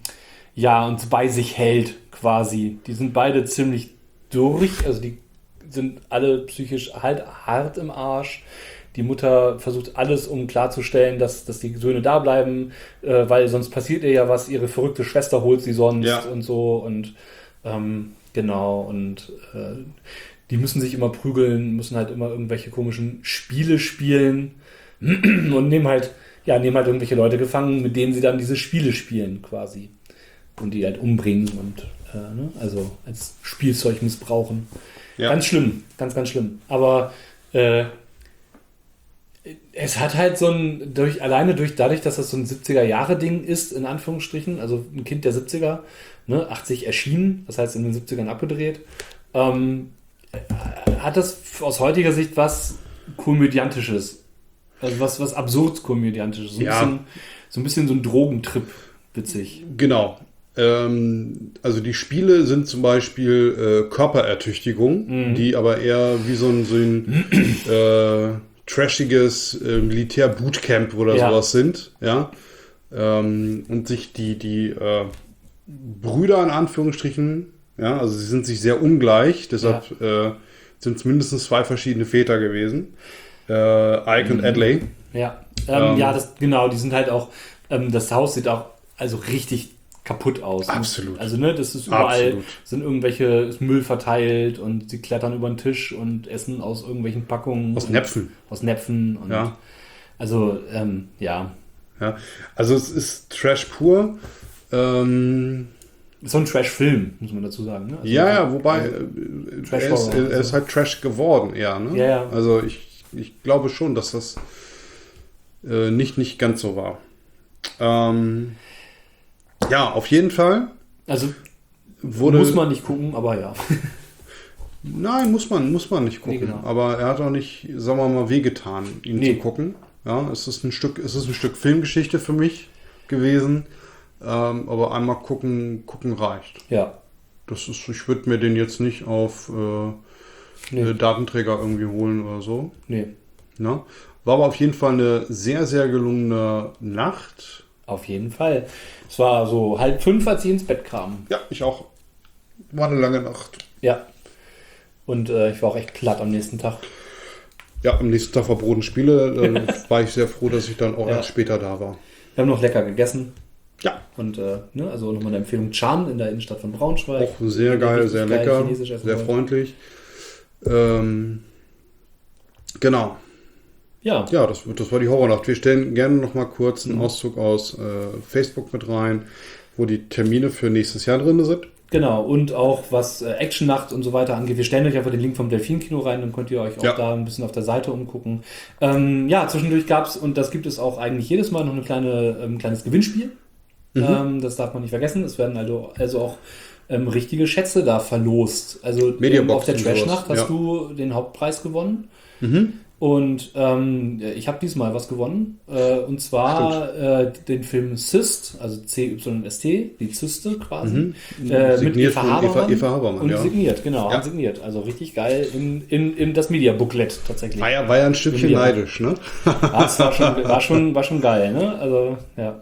und bei sich hält quasi. Die sind beide ziemlich durch, also die sind alle psychisch halt hart im Arsch. Die Mutter versucht alles, um klarzustellen, dass die Söhne da bleiben, weil sonst passiert ihr ja was. Ihre verrückte Schwester holt sie sonst und so. Und genau. Und die müssen sich immer prügeln, müssen halt immer irgendwelche komischen Spiele spielen und nehmen halt irgendwelche Leute gefangen, mit denen sie dann diese Spiele spielen quasi. Und die halt umbringen und also als Spielzeug missbrauchen. Ja. Ganz schlimm, ganz, ganz schlimm. Aber es hat halt so dadurch, dass das so ein 70er-Jahre-Ding ist, in Anführungsstrichen, also ein Kind der 70er, 80 erschienen, das heißt in den 70ern abgedreht, hat das aus heutiger Sicht was Komödiantisches. Also was absurd Komödiantisches. So ein bisschen so ein Drogentrip, witzig. Genau. Also die Spiele sind zum Beispiel Körperertüchtigung, die aber eher wie so ein trashiges Militär-Bootcamp oder sowas sind, ja. Und sich die Brüder in Anführungsstrichen, ja, also sie sind sich sehr ungleich, deshalb sind es mindestens 2 verschiedene Väter gewesen. Ike und Adley. Ja, die sind halt auch, das Haus sieht auch also richtig kaputt aus. Absolut. Also das ist überall, ist Müll verteilt und sie klettern über den Tisch und essen aus irgendwelchen Packungen. Aus Näpfen. Und also, ja. Also es ist Trash pur. So ein Trash-Film, muss man dazu sagen. Ne? Also wobei er ist halt Trash geworden eher. Ne? Ja. Also ich glaube schon, dass das nicht ganz so war. Auf jeden Fall. Also muss man nicht gucken, aber ja. Nein, muss man nicht gucken. Nee, genau. Aber er hat auch nicht, sagen wir mal, wehgetan, ihn zu gucken. Ja, es ist ein Stück Filmgeschichte für mich gewesen. Aber einmal gucken reicht. Ja. Ich würde mir den jetzt nicht auf Datenträger irgendwie holen oder so. Nee. Na? War aber auf jeden Fall eine sehr, sehr gelungene Nacht. Auf jeden Fall. Es war so 4:30, als ich ins Bett kam. Ja, ich auch. War eine lange Nacht. Ja. Und ich war auch echt platt am nächsten Tag. Ja, am nächsten Tag war Brot und Spiele. War ich sehr froh, dass ich dann auch erst später da war. Wir haben noch lecker gegessen. Ja. Und also nochmal eine Empfehlung: Chan in der Innenstadt von Braunschweig. Auch sehr geil, sehr lecker, sehr freundlich. Genau. Ja, das war die Horrornacht. Wir stellen gerne noch mal kurz einen Auszug aus Facebook mit rein, wo die Termine für nächstes Jahr drin sind. Genau, und auch was Actionnacht und so weiter angeht. Wir stellen euch einfach den Link vom Delfin-Kino rein, dann könnt ihr euch auch da ein bisschen auf der Seite umgucken. Zwischendurch gab es, und das gibt es auch eigentlich jedes Mal, noch ein kleines Gewinnspiel. Das darf man nicht vergessen. Es werden also auch richtige Schätze da verlost. Also auf der Trash-Nacht hast du den Hauptpreis gewonnen. Und ich habe diesmal was gewonnen. Und zwar den Film Cyst, also C-Y-S-T, die Zyste quasi. Mit Eva Habermann. Und signiert, genau. Ja. Signiert. Also richtig geil in das Media-Booklet tatsächlich. War ja ein Stückchen neidisch, ne? Das war schon geil, ne? Also, ja.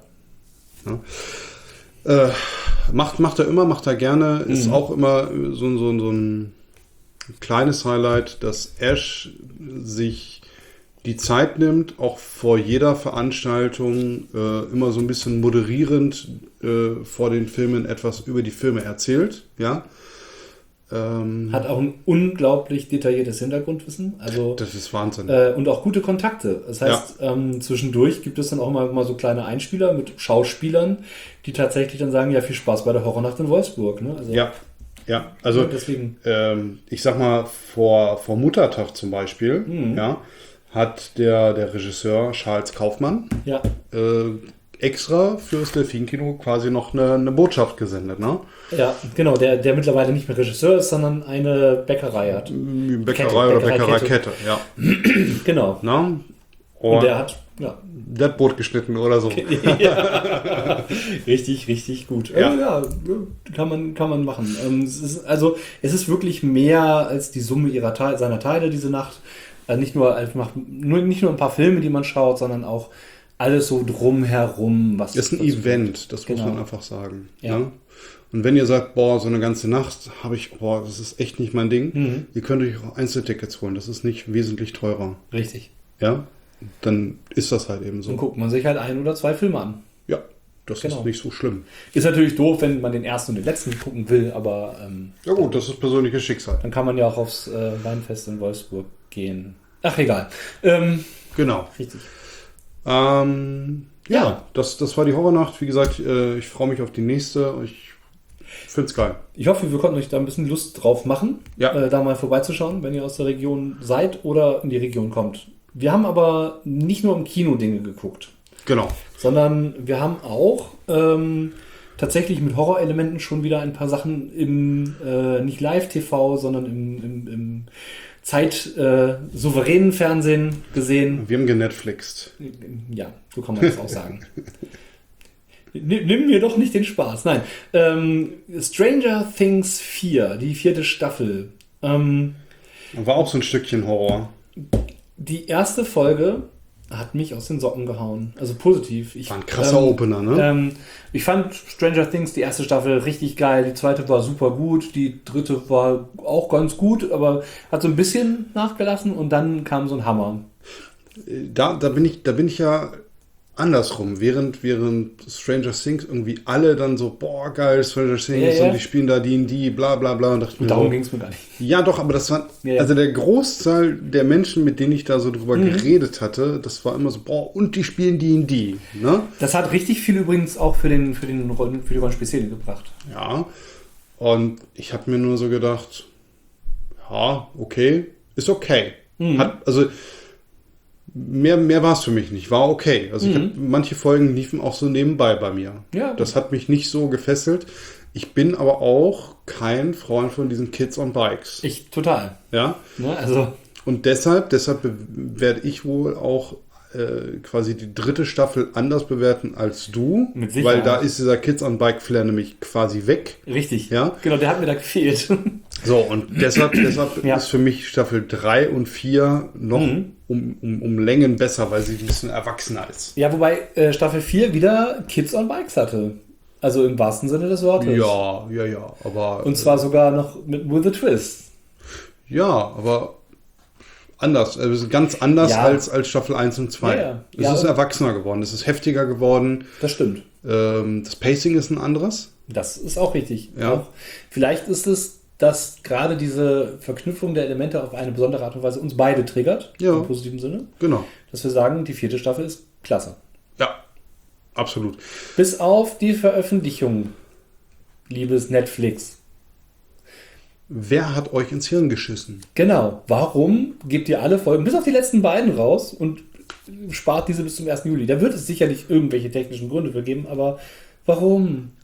Macht er gerne. Ist auch immer so ein kleines Highlight, dass Ash sich die Zeit nimmt, auch vor jeder Veranstaltung immer so ein bisschen moderierend vor den Filmen etwas über die Filme erzählt. Ja. Hat auch ein unglaublich detailliertes Hintergrundwissen. Also, das ist Wahnsinn. Und auch gute Kontakte. Das heißt, zwischendurch gibt es dann auch immer so kleine Einspieler mit Schauspielern, die tatsächlich dann sagen, ja, viel Spaß bei der Horrornacht in Wolfsburg. Ne? Also, ja, also deswegen. Ich sag mal, vor Muttertag zum Beispiel, hat der Regisseur Charles Kaufmann extra für das Delfin-Kino quasi noch eine Botschaft gesendet, ne? Ja, genau, der mittlerweile nicht mehr Regisseur ist, sondern eine Bäckerei hat. Bäckereikette, ja. Genau. Na? Und der hat das Brot geschnitten oder so. Richtig, richtig gut. Ja, kann man machen. Es ist wirklich mehr als die Summe seiner Teile diese Nacht. Nicht nur ein paar Filme, die man schaut, sondern auch alles so drumherum. Das ist ein Event, das muss man einfach sagen. Ja. Ne? Und wenn ihr sagt, boah, so eine ganze Nacht das ist echt nicht mein Ding, ihr könnt euch auch Einzeltickets holen. Das ist nicht wesentlich teurer. Richtig. Ja, dann ist das halt eben so. Dann guckt man sich halt 1 oder 2 Filme an. Ja, das ist nicht so schlimm. Ist natürlich doof, wenn man den ersten und den letzten gucken will, aber ja gut, das ist persönliches Schicksal. dann kann man ja auch aufs Weinfest in Wolfsburg gehen. Ach, egal. Genau. Richtig. Ja, das war die Horrornacht. Wie gesagt, ich freue mich auf die nächste. Ich finde es geil. Ich hoffe, wir konnten euch da ein bisschen Lust drauf machen, da mal vorbeizuschauen, wenn ihr aus der Region seid oder in die Region kommt. Wir haben aber nicht nur im Kino Dinge geguckt. Genau. Sondern wir haben auch tatsächlich mit Horrorelementen schon wieder ein paar Sachen im nicht Live-TV, sondern im zeitsouveränen Fernsehen gesehen. Wir haben genetflixt. Ja, so kann man das auch sagen. Nimm mir doch nicht den Spaß. Nein. Stranger Things 4, die 4. Staffel. War auch so ein Stückchen Horror. Die erste Folge hat mich aus den Socken gehauen. Also positiv. War ein krasser Opener, ne? Ich fand Stranger Things, die erste Staffel, richtig geil. Die zweite war super gut. Die dritte war auch ganz gut, aber hat so ein bisschen nachgelassen und dann kam so ein Hammer. Da bin ich ja andersrum. Während Stranger Things irgendwie alle dann so, boah, geil, Stranger Things und die spielen da D&D, bla bla bla. Und darum ging es mir gar nicht. Ja, doch, aber das war, also der Großteil der Menschen, mit denen ich da so drüber geredet hatte, das war immer so, boah, und die spielen D&D, ne? Das hat richtig viel übrigens auch für die Rollenspielszene gebracht. Ja, und ich habe mir nur so gedacht, ja, okay, ist okay. Mehr war es für mich nicht, war okay. Also manche Folgen liefen auch so nebenbei bei mir. Ja. Das hat mich nicht so gefesselt. Ich bin aber auch kein Freund von diesen Kids on Bikes. Ich total. Ja. Ne, also. Und deshalb werde ich wohl auch quasi die 3. Staffel anders bewerten als du. Mit Sicherheit. Weil da ist dieser Kids on Bike Flair nämlich quasi weg. Richtig. Ja. Genau, der hat mir da gefehlt. So, und deshalb ist für mich Staffel 3 und 4 noch um Längen besser, weil sie ein bisschen erwachsener ist. Ja, wobei Staffel 4 wieder Kids on Bikes hatte. Also im wahrsten Sinne des Wortes. Ja, aber... Und zwar sogar noch with a Twist. Ja, aber anders. Also ganz anders als Staffel 1 und 2. Es ist erwachsener geworden, es ist heftiger geworden. Das stimmt. Das Pacing ist ein anderes. Das ist auch richtig. Ja. Auch, vielleicht ist es, dass gerade diese Verknüpfung der Elemente auf eine besondere Art und Weise uns beide triggert. Ja. Im positiven Sinne. Genau. Dass wir sagen, die 4. Staffel ist klasse. Ja, absolut. Bis auf die Veröffentlichung, liebes Netflix. Wer hat euch ins Hirn geschissen? Genau. Warum gebt ihr alle Folgen, bis auf die letzten beiden raus und spart diese bis zum 1. Juli? Da wird es sicherlich irgendwelche technischen Gründe für geben, aber warum?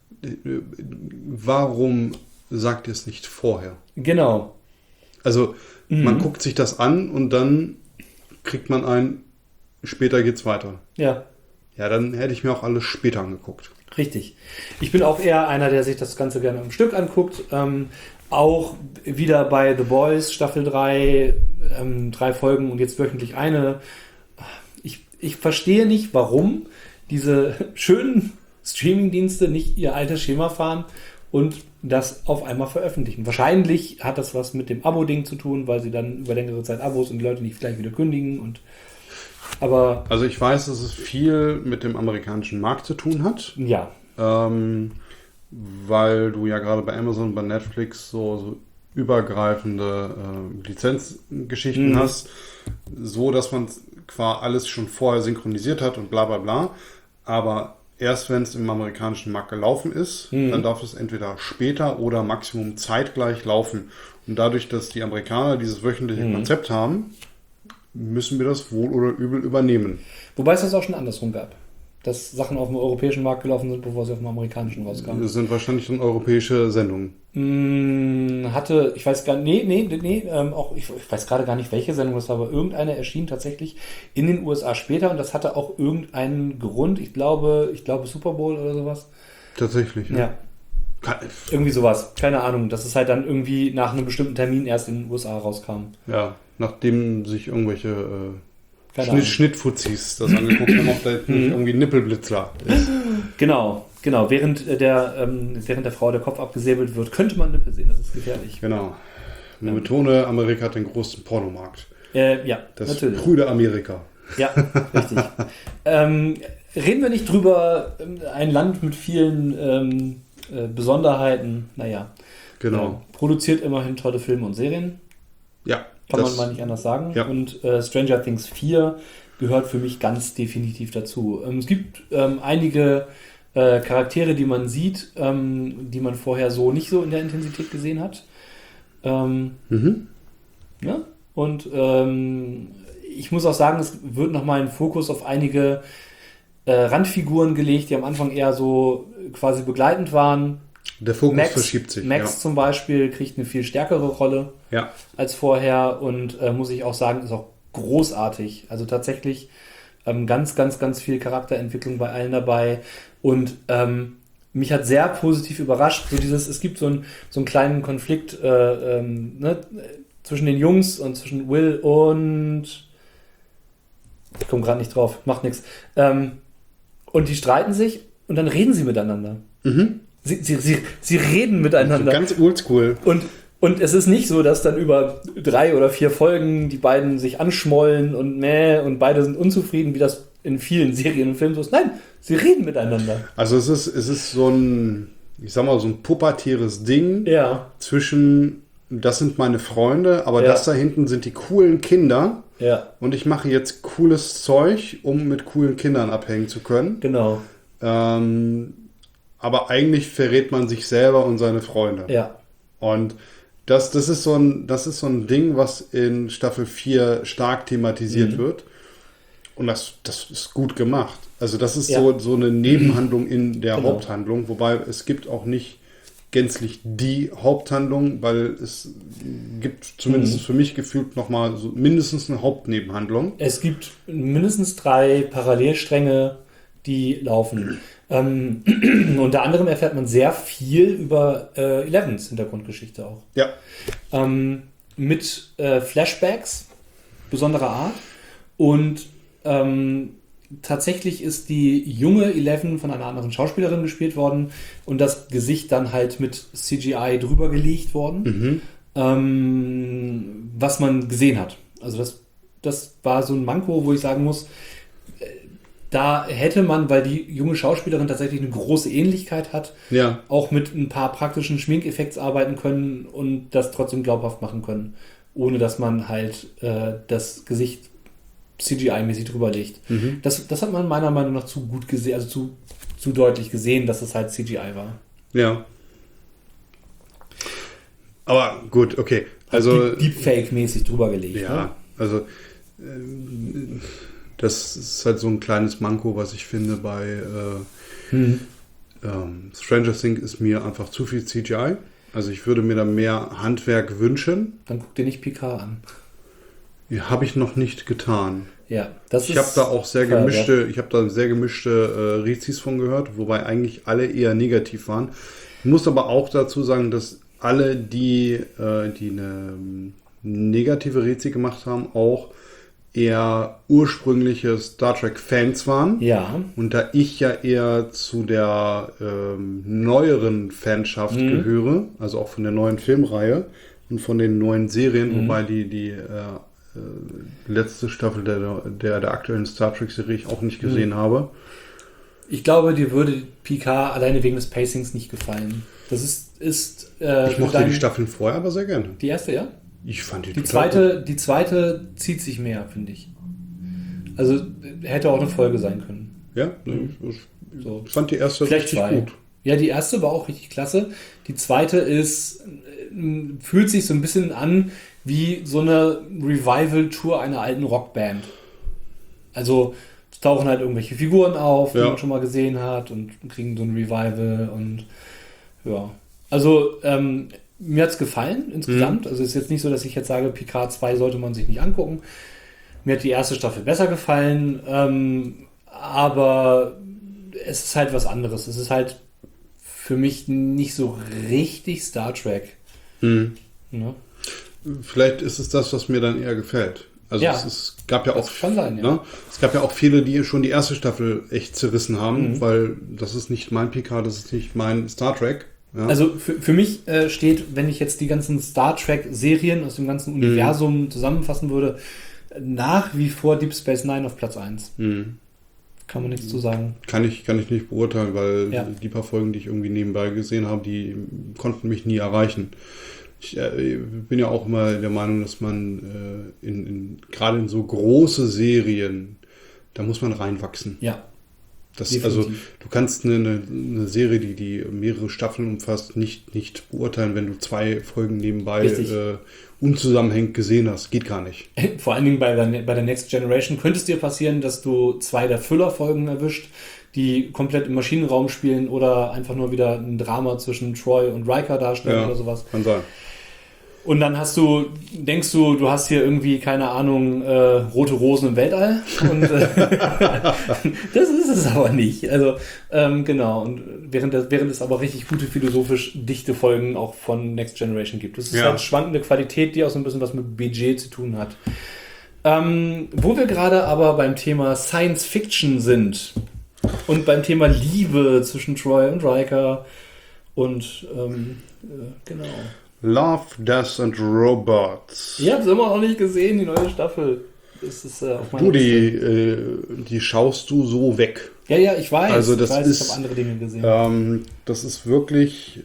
Warum sagt ihr es nicht vorher? Genau. Also, man guckt sich das an und dann kriegt man später geht's weiter. Ja. Ja, dann hätte ich mir auch alles später angeguckt. Richtig. Ich bin auch eher einer, der sich das Ganze gerne im Stück anguckt. Auch wieder bei The Boys, Staffel 3, 3 Folgen und jetzt wöchentlich eine. Ich verstehe nicht, warum diese schönen Streaming-Dienste nicht ihr altes Schema fahren und das auf einmal veröffentlichen. Wahrscheinlich hat das was mit dem Abo-Ding zu tun, weil sie dann über längere Zeit Abos und die Leute nicht gleich wieder kündigen. Aber also ich weiß, dass es viel mit dem amerikanischen Markt zu tun hat. Ja. Weil du ja gerade bei Amazon, bei Netflix so übergreifende Lizenzgeschichten hast, so dass man quasi alles schon vorher synchronisiert hat und bla bla bla. Aber erst wenn es im amerikanischen Markt gelaufen ist, dann darf es entweder später oder Maximum zeitgleich laufen. Und dadurch, dass die Amerikaner dieses wöchentliche Konzept haben, müssen wir das wohl oder übel übernehmen. Wobei es das auch schon andersrum gab. Dass Sachen auf dem europäischen Markt gelaufen sind, bevor sie auf dem amerikanischen rauskamen. Das sind wahrscheinlich dann europäische Sendungen. Ich weiß gar nicht, auch ich weiß gerade gar nicht, welche Sendung das war, aber irgendeine erschien tatsächlich in den USA später und das hatte auch irgendeinen Grund. Ich glaube Super Bowl oder sowas. Tatsächlich, ja. Irgendwie sowas. Keine Ahnung. Dass es halt dann irgendwie nach einem bestimmten Termin erst in den USA rauskam. Ja, nachdem sich irgendwelche Schnittfuzis das angeguckt haben, ob da nicht irgendwie Nippelblitzler ist. Genau. Während der Frau der Kopf abgesäbelt wird, könnte man Nippel sehen. Das ist gefährlich. Genau. Man betone, Amerika hat den größten Pornomarkt. Ja, das natürlich. Prüde Amerika. Ja, richtig. Reden wir nicht drüber, ein Land mit vielen Besonderheiten, naja. Genau. Produziert immerhin tolle Filme und Serien. Ja. Kann man mal nicht anders sagen. Ja. Und Stranger Things 4 gehört für mich ganz definitiv dazu. Es gibt einige Charaktere, die man sieht, die man vorher so nicht so in der Intensität gesehen hat. Ja? Und ich muss auch sagen, es wird nochmal ein Fokus auf einige Randfiguren gelegt, die am Anfang eher so quasi begleitend waren. Der Fokus verschiebt sich. Max zum Beispiel kriegt eine viel stärkere Rolle als vorher und muss ich auch sagen, ist auch großartig. Also tatsächlich ganz, ganz, ganz viel Charakterentwicklung bei allen dabei und mich hat sehr positiv überrascht, es gibt so einen kleinen Konflikt zwischen den Jungs und zwischen Will und ich komme gerade nicht drauf, macht nichts. Und die streiten sich und dann reden sie miteinander. Mhm. Sie reden miteinander. Also ganz oldschool. Und es ist nicht so, dass dann über 3 oder 4 Folgen die beiden sich anschmollen und beide sind unzufrieden, wie das in vielen Serien und Filmen so ist. Nein, sie reden miteinander. Also es ist so ein, ich sag mal, so ein pubertäres Ding zwischen, das sind meine Freunde, aber das da hinten sind die coolen Kinder. Ja. Und ich mache jetzt cooles Zeug, um mit coolen Kindern abhängen zu können. Genau. Aber eigentlich verrät man sich selber und seine Freunde. Ja. Und das ist so ein Ding, was in Staffel 4 stark thematisiert wird. Und das ist gut gemacht. Also das ist so eine Nebenhandlung in der Haupthandlung, wobei es gibt auch nicht gänzlich die Haupthandlung, weil es gibt zumindest für mich gefühlt nochmal so mindestens eine Hauptnebenhandlung. Es gibt mindestens 3 Parallelstränge, die laufen. Unter anderem erfährt man sehr viel über Elevens Hintergrundgeschichte auch. Ja. Mit Flashbacks besonderer Art. Und tatsächlich ist die junge Eleven von einer anderen Schauspielerin gespielt worden und das Gesicht dann halt mit CGI drüber gelegt worden, was man gesehen hat. Also das war so ein Manko, wo ich sagen muss, da hätte man, weil die junge Schauspielerin tatsächlich eine große Ähnlichkeit hat, auch mit ein paar praktischen Schminkeffekts arbeiten können und das trotzdem glaubhaft machen können, ohne dass man halt das Gesicht CGI-mäßig drüber legt. Das hat man meiner Meinung nach zu gut gesehen, also zu deutlich gesehen, dass es halt CGI war. Ja. Aber gut, okay. Also Deepfake-mäßig drüber gelegt. Ja, ne? Also das ist halt so ein kleines Manko, was ich finde bei Stranger Things ist mir einfach zu viel CGI. Also ich würde mir da mehr Handwerk wünschen. Dann guck dir nicht Picard an. Ja, habe ich noch nicht getan. Ja, ich habe da auch sehr gemischte Rezis von gehört, wobei eigentlich alle eher negativ waren. Ich muss aber auch dazu sagen, dass alle, die eine negative Rezi gemacht haben, auch eher ursprüngliche Star Trek-Fans waren. Ja. Und da ich ja eher zu der neueren Fanschaft gehöre, also auch von der neuen Filmreihe und von den neuen Serien, wobei die letzte Staffel der aktuellen Star Trek-Serie ich auch nicht gesehen habe. Ich glaube, dir würde Picard alleine wegen des Pacings nicht gefallen. Das ist ich mochte die Staffeln vorher aber sehr gerne. Die erste, ja? Ich fand die zweite zieht sich mehr, finde ich. Also hätte auch eine Folge sein können. Ja? Ich fand die erste vielleicht richtig gut. Ja, die erste war auch richtig klasse. Die zweite fühlt sich so ein bisschen an wie so eine Revival-Tour einer alten Rockband. Also es tauchen halt irgendwelche Figuren auf, die man schon mal gesehen hat und kriegen so ein Revival und ja. Also mir hat es gefallen insgesamt. Also es ist jetzt nicht so, dass ich jetzt sage, Picard 2 sollte man sich nicht angucken. Mir hat die erste Staffel besser gefallen, aber es ist halt was anderes. Es ist halt für mich nicht so richtig Star Trek. Ne? Vielleicht ist es das, was mir dann eher gefällt. Also Ja, es gab ja auch, kann sein, ja. ne? Es gab ja auch viele, die schon die erste Staffel echt zerrissen haben, weil das ist nicht mein PK, das ist nicht mein Star Trek. Ja? Also für mich steht, wenn ich jetzt die ganzen Star Trek-Serien aus dem ganzen Universum zusammenfassen würde, nach wie vor Deep Space Nine auf Platz 1. Kann man nichts zu sagen. Kann ich nicht beurteilen, weil Ja. die paar Folgen, die ich irgendwie nebenbei gesehen habe, die konnten mich nie erreichen. Ich bin ja auch immer der Meinung, dass man gerade in so große Serien, da muss man reinwachsen. Ja. Also Definitiv. du kannst eine Serie, die mehrere Staffeln umfasst, nicht beurteilen, wenn du 2 Folgen nebenbei Richtig. unzusammenhängend gesehen hast. Geht gar nicht. Vor allen Dingen bei der Next Generation könnte es dir passieren, dass du 2 der Füllerfolgen erwischt, die komplett im Maschinenraum spielen oder einfach nur wieder ein Drama zwischen Troy und Riker darstellen oder sowas. Kann sein. Und dann denkst du hast hier irgendwie, keine Ahnung, rote Rosen im Weltall. Und das ist es aber nicht. Also, genau. Und während es aber richtig gute, philosophisch dichte Folgen auch von Next Generation gibt. Das ist halt schwankende Qualität, die auch so ein bisschen was mit Budget zu tun hat. Wo wir gerade aber beim Thema Science Fiction sind und beim Thema Liebe zwischen Troy und Riker und genau. Love, Death and Robots. Ich habe es immer noch nicht gesehen, die neue Staffel. Das ist auf meiner Du, Liste. die schaust du so weg. Ja, ich weiß. Also das ich habe andere Dinge gesehen. Das ist wirklich,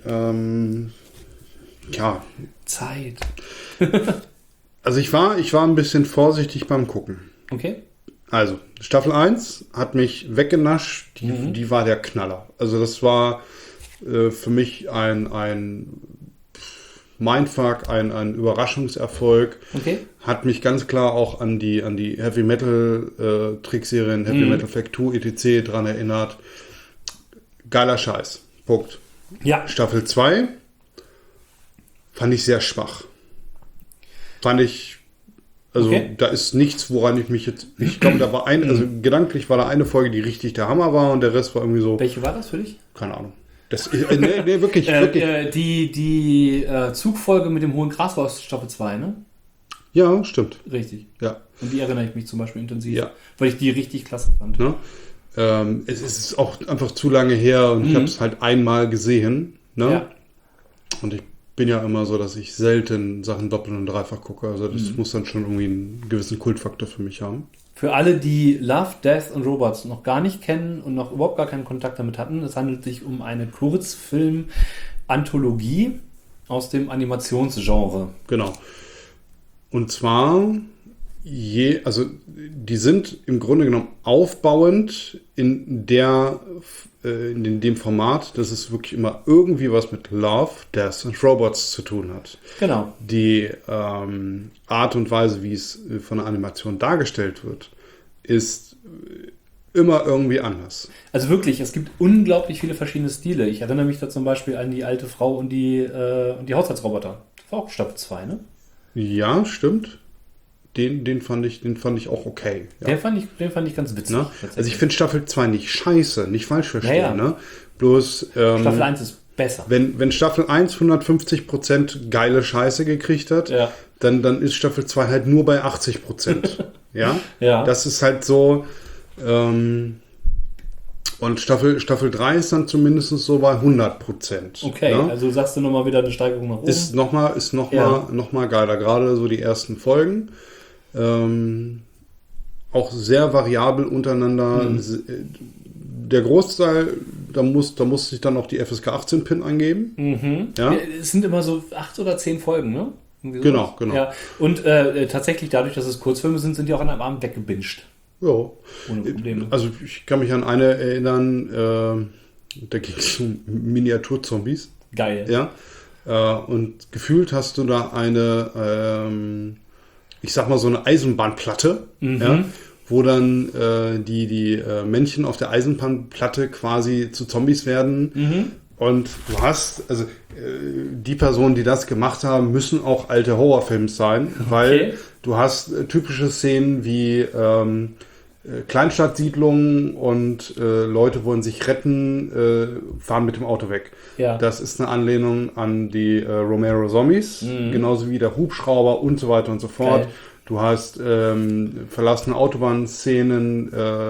Zeit. Also ich war ein bisschen vorsichtig beim Gucken. Okay. Also, Staffel 1 hat mich weggenascht, die war der Knaller. Also das war für mich ein Mindfuck, ein Überraschungserfolg. Okay. Hat mich ganz klar auch an die Heavy Metal Trickserien, Heavy Metal Fact 2, etc. dran erinnert. Geiler Scheiß. Punkt. Ja. Staffel 2 fand ich sehr schwach. Da ist nichts, woran ich mich jetzt, ich glaube, da war gedanklich war da eine Folge, die richtig der Hammer war und der Rest war irgendwie so, Welche war das für dich? keine Ahnung. Nee, wirklich. Die Zugfolge mit dem hohen Gras war aus Staffel 2, ne? Ja, stimmt. Richtig. Ja. Und die erinnere ich mich zum Beispiel intensiv, Ja. weil ich die richtig klasse fand. Ne? Es ist auch einfach zu lange her und ich habe es halt einmal gesehen. Ne? Ja. Und ich bin ja immer so, dass ich selten Sachen doppelt und dreifach gucke. Also das muss dann schon irgendwie einen gewissen Kultfaktor für mich haben. Für alle, die Love, Death und Robots noch gar nicht kennen und noch überhaupt gar keinen Kontakt damit hatten, es handelt sich um eine Kurzfilm-Anthologie aus dem Animationsgenre. Genau. Und zwar, also die sind im Grunde genommen aufbauend in dem Format, dass es wirklich immer irgendwie was mit Love, Death und Robots zu tun hat. Genau. Die Art und Weise, wie es von der Animation dargestellt wird, ist immer irgendwie anders. Also wirklich, es gibt unglaublich viele verschiedene Stile. Ich erinnere mich da zum Beispiel an die alte Frau und die Haushaltsroboter. Das war auch Staffel 2, ne? Ja, stimmt. Den fand ich auch okay. Ja. Den fand ich ganz witzig. Ne? Also ich finde Staffel 2 nicht scheiße, nicht falsch verstehen. Ja. Ne? Bloß Staffel 1 ist besser. wenn Staffel 1 150% geile Scheiße gekriegt hat, dann ist Staffel 2 halt nur bei 80%. Ja? Ja. Das ist halt so. Und Staffel 3 ist dann zumindest so bei 100%. Okay, ne? also sagst du nochmal wieder eine Steigerung nach oben? Ist noch mal geiler. Gerade so die ersten Folgen. Auch sehr variabel untereinander. Der Großteil, da muss sich dann auch die FSK 18 PIN eingeben. Ja? Es sind immer so 8 oder 10 Folgen, ne? Genau. Ja. Und tatsächlich dadurch, dass es Kurzfilme sind die auch an einem Abend weggebinged. Ja. Ohne Probleme. Also ich kann mich an eine erinnern, da ging es um Miniaturzombies. Geil. Ja. Und gefühlt hast du da eine, ich sag mal so eine Eisenbahnplatte, ja, wo dann die Männchen auf der Eisenbahnplatte quasi zu Zombies werden. Und du hast, also die Personen, die das gemacht haben, müssen auch alte Horrorfilms sein, weil du hast typische Szenen wie Kleinstadtsiedlungen und Leute wollen sich retten, fahren mit dem Auto weg. Ja. Das ist eine Anlehnung an die Romero Zombies, genauso wie der Hubschrauber und so weiter und so fort. Geil. Du hast verlassene Autobahnszenen,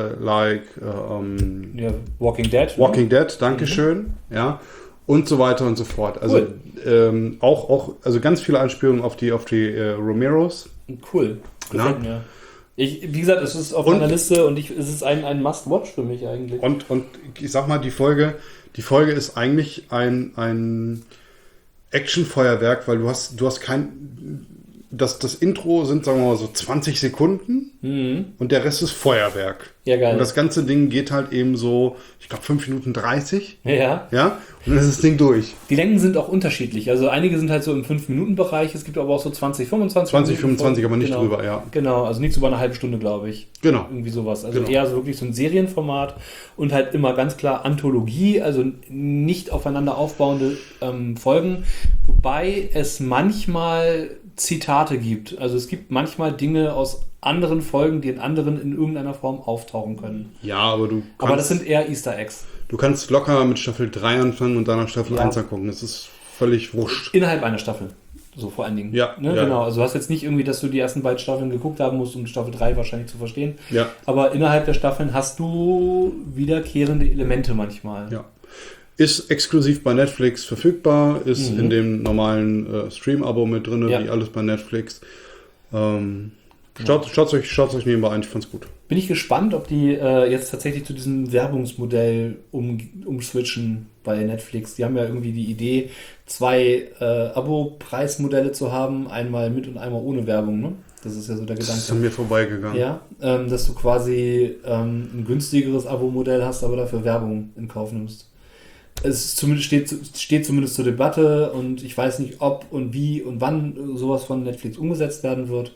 Ja, Walking Dead. Walking Dead, Dankeschön, ja, und so weiter und so fort. Also also ganz viele Anspielungen auf die Romeros. Cool. Gefällt mir. Wie gesagt, es ist auf meiner Liste und es ist ein Must-Watch für mich eigentlich. Und ich sag mal, die Folge ist eigentlich ein Actionfeuerwerk, weil du hast das Intro sind, sagen wir mal, so 20 Sekunden und der Rest ist Feuerwerk. Ja, geil. Und das ganze Ding geht halt eben so, ich glaube, 5 Minuten 30. Ja. Ja, und dann ist das Ding durch. Die Längen sind auch unterschiedlich. Also einige sind halt so im 5-Minuten-Bereich, es gibt aber auch so 20, 25 20, 25, aber nicht genau. drüber, ja. Genau, also nichts über eine halbe Stunde, glaube ich. Genau. Irgendwie sowas. Also Genau. eher so wirklich so ein Serienformat und halt immer ganz klar Anthologie, also nicht aufeinander aufbauende Folgen. Wobei es manchmal Zitate gibt. Also es gibt manchmal Dinge aus anderen Folgen, die in anderen in irgendeiner Form auftauchen können. Ja, aber Aber das sind eher Easter Eggs. Du kannst locker mit Staffel 3 anfangen und danach Staffel 1 angucken. Das ist völlig wurscht. Innerhalb einer Staffel. So vor allen Dingen. Ja, ne? ja. Genau. Also du hast jetzt nicht irgendwie, dass du die ersten beiden Staffeln geguckt haben musst, um Staffel 3 wahrscheinlich zu verstehen. Ja. Aber innerhalb der Staffeln hast du wiederkehrende Elemente manchmal. Ja. Ist exklusiv bei Netflix verfügbar, ist in dem normalen Stream-Abo mit drin, wie alles bei Netflix. Schaut euch nebenbei an, ich fand's gut. Bin ich gespannt, ob die jetzt tatsächlich zu diesem Werbungsmodell umswitchen bei Netflix. Die haben ja irgendwie die Idee, 2 Abo-Preismodelle zu haben, einmal mit und einmal ohne Werbung. Ne? Das ist ja so der Gedanke. Das ist an mir vorbeigegangen. Ja, dass du quasi ein günstigeres Abo-Modell hast, aber dafür Werbung in Kauf nimmst. Es steht zumindest zur Debatte und ich weiß nicht, ob und wie und wann sowas von Netflix umgesetzt werden wird.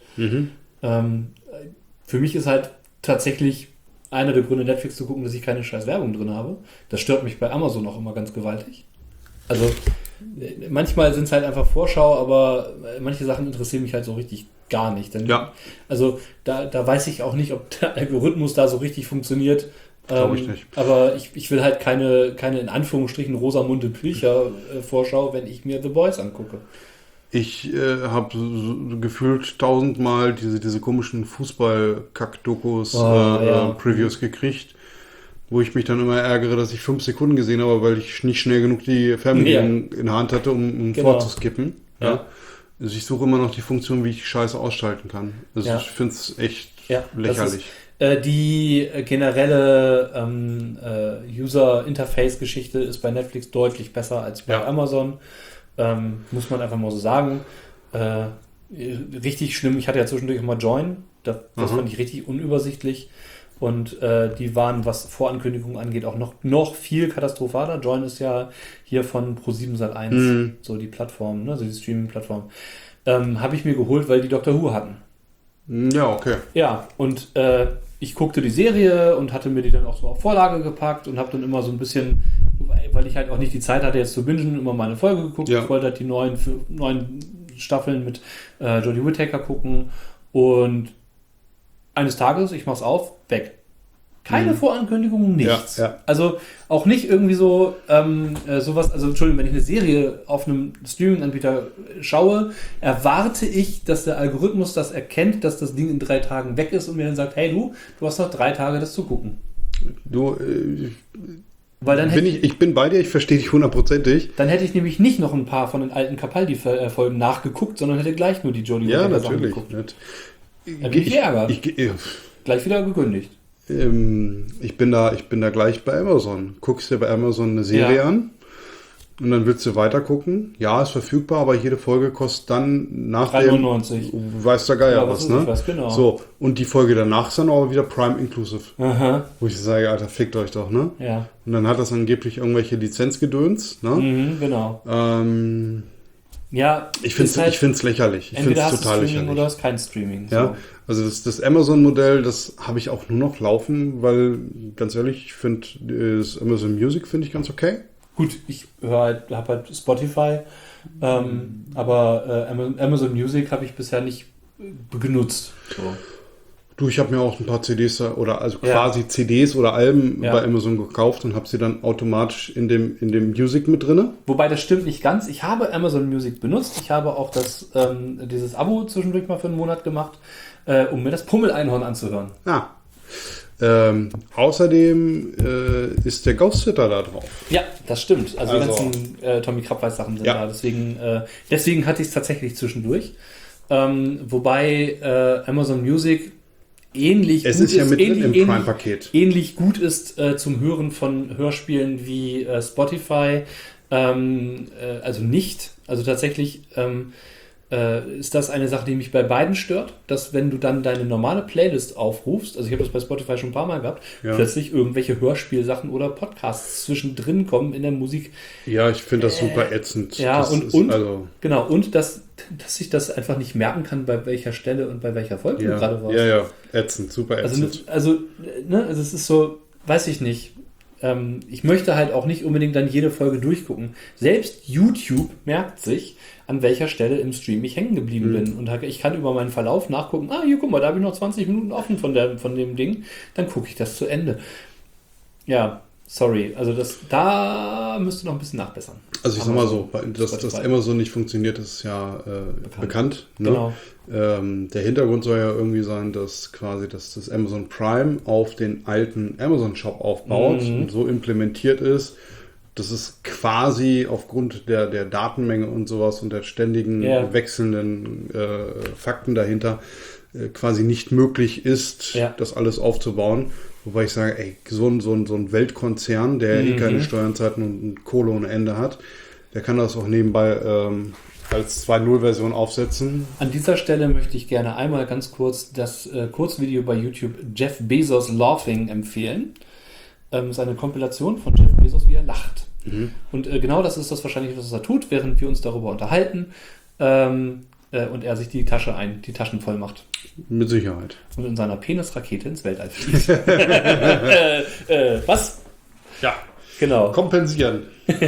Für mich ist halt tatsächlich einer der Gründe, Netflix zu gucken, dass ich keine scheiß Werbung drin habe. Das stört mich bei Amazon auch immer ganz gewaltig. Also manchmal sind es halt einfach Vorschau, aber manche Sachen interessieren mich halt so richtig gar nicht. Denn, also da weiß ich auch nicht, ob der Algorithmus da so richtig funktioniert. Glaube ich nicht. Aber ich will halt keine in Anführungsstrichen Rosamunde Pilcher Vorschau, wenn ich mir The Boys angucke. Ich habe so gefühlt 1000-mal diese komischen Fußball-Kack-Dokus Previews gekriegt, wo ich mich dann immer ärgere, dass ich 5 Sekunden gesehen habe, weil ich nicht schnell genug die Fernbedienung in der Hand hatte, um vorzuskippen. Ja. Also ich suche immer noch die Funktion, wie ich Scheiße ausschalten kann. Also ich finde es echt lächerlich. Die generelle User-Interface-Geschichte ist bei Netflix deutlich besser als bei Amazon. Muss man einfach mal so sagen. Richtig schlimm. Ich hatte ja zwischendurch mal Join. Das fand ich richtig unübersichtlich. Und die waren, was Vorankündigungen angeht, auch noch viel katastrophaler. Join ist ja hier von Pro7 Sat.1, so die Plattform, ne? Also die Streaming-Plattform. Habe ich mir geholt, weil die Doctor Who hatten. Ja, okay. Ja, und ich guckte die Serie und hatte mir die dann auch so auf Vorlage gepackt und habe dann immer so ein bisschen, weil ich halt auch nicht die Zeit hatte jetzt zu bingen, immer mal eine Folge geguckt. Ich wollte halt die neuen Staffeln mit Jodie Whittaker gucken und eines Tages, ich mach's auf, weg. Keine Vorankündigung, nichts. Ja. Also auch nicht irgendwie so sowas, also Entschuldigung, wenn ich eine Serie auf einem Streaming-Anbieter schaue, erwarte ich, dass der Algorithmus das erkennt, dass das Ding in 3 Tagen weg ist und mir dann sagt, hey du hast noch 3 Tage, das zu gucken. Weil dann ich bin bei dir, ich verstehe dich 100%. Dann hätte ich nämlich nicht noch ein paar von den alten Capaldi-Folgen nachgeguckt, sondern hätte gleich nur die Jodie Whittaker Sachen geguckt. Ja, natürlich. Da bin ich geärgert. Gleich wieder gekündigt. Ich bin da gleich bei Amazon. Guckst dir bei Amazon eine Serie an und dann willst du weiter gucken. Ja, ist verfügbar, aber jede Folge kostet dann nach 3,99. Weiß der Geier was, ne? Genau. So, und die Folge danach ist dann aber wieder Prime Inclusive. Aha. Wo ich sage, Alter, fickt euch doch, ne? Ja. Und dann hat das angeblich irgendwelche Lizenzgedöns, ne? Genau. Ich finde es lächerlich. Ich finde es total lächerlich. Oder ist kein Streaming. Ja, also das Amazon-Modell, das habe ich auch nur noch laufen, weil, ganz ehrlich, ich finde das Amazon Music finde ich ganz okay. Gut, ich habe halt Spotify, aber Amazon Music habe ich bisher nicht genutzt. So. Du, ich habe mir auch ein paar CDs oder also Ja. quasi CDs oder Alben Ja. bei Amazon gekauft und habe sie dann automatisch in dem Music mit drinne. Wobei das stimmt nicht ganz. Ich habe Amazon Music benutzt. Ich habe auch dieses Abo zwischendurch mal für einen Monat gemacht, um mir das Pummel-Einhorn anzuhören. Ah. Außerdem ist der Ghost Sitter da drauf. Ja, das stimmt. Also die Also- ganzen Tommy Krabweis-Sachen sind Ja. da. Deswegen hatte ich es tatsächlich zwischendurch. Wobei Amazon Music ähnlich Es gut ist ja mit drin im ähnlich, Prime-Paket. ähnlich gut ist zum Hören von Hörspielen wie Spotify. Also nicht. Also tatsächlich ist das eine Sache, die mich bei beiden stört, dass wenn du dann deine normale Playlist aufrufst, also ich habe das bei Spotify schon ein paar Mal gehabt, Ja. plötzlich irgendwelche Hörspielsachen oder Podcasts zwischendrin kommen in der Musik. Ja, ich finde das super ätzend. Ja, das und also, genau, und dass ich das einfach nicht merken kann, bei welcher Stelle und bei welcher Folge du gerade warst. ja, ätzend, super ätzend. Also es ist so, weiß ich nicht. Ich möchte halt auch nicht unbedingt dann jede Folge durchgucken. Selbst YouTube merkt sich, an welcher Stelle im Stream ich hängen geblieben bin. Und ich kann über meinen Verlauf nachgucken, hier, guck mal, da habe ich noch 20 Minuten offen von dem Ding. Dann gucke ich das zu Ende. Ja, sorry. Also da müsste noch ein bisschen nachbessern. Also ich sag mal so, Amazon, dass das Spotify. Amazon nicht funktioniert, ist ja bekannt. Ne? Genau. Der Hintergrund soll ja irgendwie sein, dass quasi das Amazon Prime auf den alten Amazon Shop aufbaut und so implementiert ist, dass es quasi aufgrund der Datenmenge und sowas und der ständigen Ja. wechselnden Fakten dahinter quasi nicht möglich ist, Ja. das alles aufzubauen. Wobei ich sage, ey, so ein Weltkonzern, der keine Steuerzeiten und Kohle ohne Ende hat, der kann das auch nebenbei als 2.0-Version aufsetzen. An dieser Stelle möchte ich gerne einmal ganz kurz das Kurzvideo bei YouTube Jeff Bezos Laughing empfehlen. Ist eine Kompilation von Jeff Bezos, wie er lacht. Und genau das ist das wahrscheinlich, was er tut, während wir uns darüber unterhalten und er sich die Taschen voll macht. Mit Sicherheit. Und in seiner Penisrakete ins Weltall fliegt. Was? Ja. Genau. Kompensieren.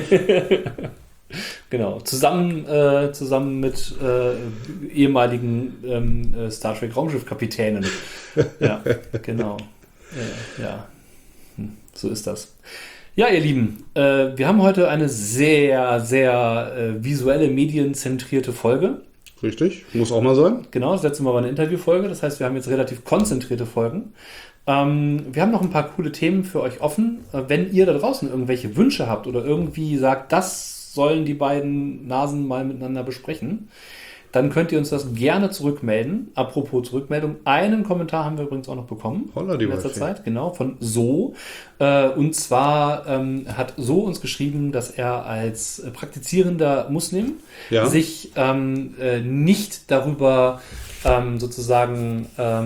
Genau. Zusammen mit ehemaligen Star Trek Raumschiffkapitänen. Ja, genau. Ja. So ist das. Ja, ihr Lieben, wir haben heute eine sehr, sehr visuelle, medienzentrierte Folge. Richtig, muss auch mal sein. Genau, das letzte Mal war eine Interviewfolge, das heißt, wir haben jetzt relativ konzentrierte Folgen. Wir haben noch ein paar coole Themen für euch offen. Wenn ihr da draußen irgendwelche Wünsche habt oder irgendwie sagt, das sollen die beiden Nasen mal miteinander besprechen, dann könnt ihr uns das gerne zurückmelden. Apropos Zurückmeldung, einen Kommentar haben wir übrigens auch noch bekommen Holla, die in letzter Waldfee. Zeit, genau, von So. Und zwar hat So uns geschrieben, dass er als praktizierender Muslim Ja. sich nicht darüber sozusagen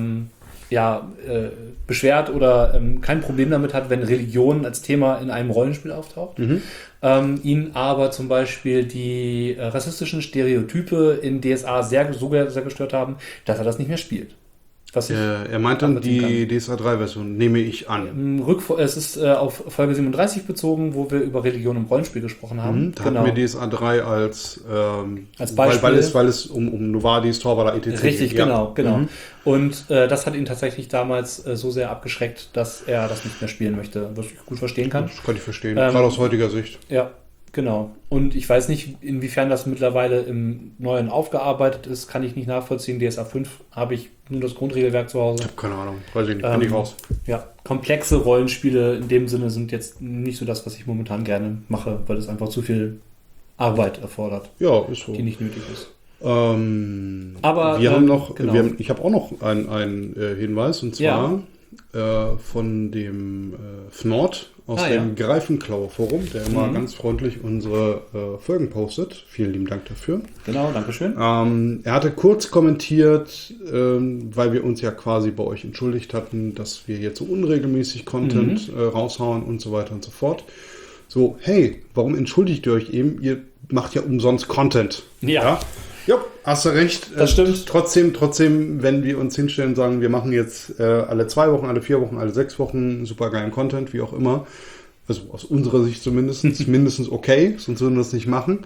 beschwert oder kein Problem damit hat, wenn Religion als Thema in einem Rollenspiel auftaucht. Ihn aber zum Beispiel die rassistischen Stereotype in DSA sehr gestört haben, dass er das nicht mehr spielt. Was ich Er meint dann die DSA 3-Version, nehme ich an. es ist auf Folge 37 bezogen, wo wir über Religion im Rollenspiel gesprochen haben. Da hatten wir DSA 3 als Beispiel. weil es um Novadis, Torvalla, etc. Richtig, geht. Ja. genau. Und das hat ihn tatsächlich damals so sehr abgeschreckt, dass er das nicht mehr spielen möchte, was ich gut verstehen kann. Das kann ich verstehen, gerade aus heutiger Sicht. Ja, genau. Und ich weiß nicht, inwiefern das mittlerweile im Neuen aufgearbeitet ist, kann ich nicht nachvollziehen. DSA 5 habe ich nur das Grundregelwerk zu Hause. Keine Ahnung, weiß ich nicht, bin ich raus. Ja, komplexe Rollenspiele in dem Sinne sind jetzt nicht so das, was ich momentan gerne mache, weil es einfach zu viel Arbeit erfordert, Ja, ist so. die nicht nötig ist. Aber wir haben noch, genau. ich habe auch noch einen Hinweis, und zwar von dem Fnord aus dem Greifenklauer-Forum, der immer ganz freundlich unsere Folgen postet. Vielen lieben Dank dafür. Genau, Dankeschön. Er hatte kurz kommentiert, weil wir uns ja quasi bei euch entschuldigt hatten, dass wir jetzt so unregelmäßig Content raushauen und so weiter und so fort. So, hey, warum entschuldigt ihr euch eben? Ihr macht ja umsonst Content. Ja. Ja, hast du recht. Das stimmt. Trotzdem, wenn wir uns hinstellen und sagen, wir machen jetzt alle 2 Wochen, alle 4 Wochen, alle 6 Wochen super geilen Content, wie auch immer, also aus unserer Sicht zumindest, mindestens okay, sonst würden wir das nicht machen.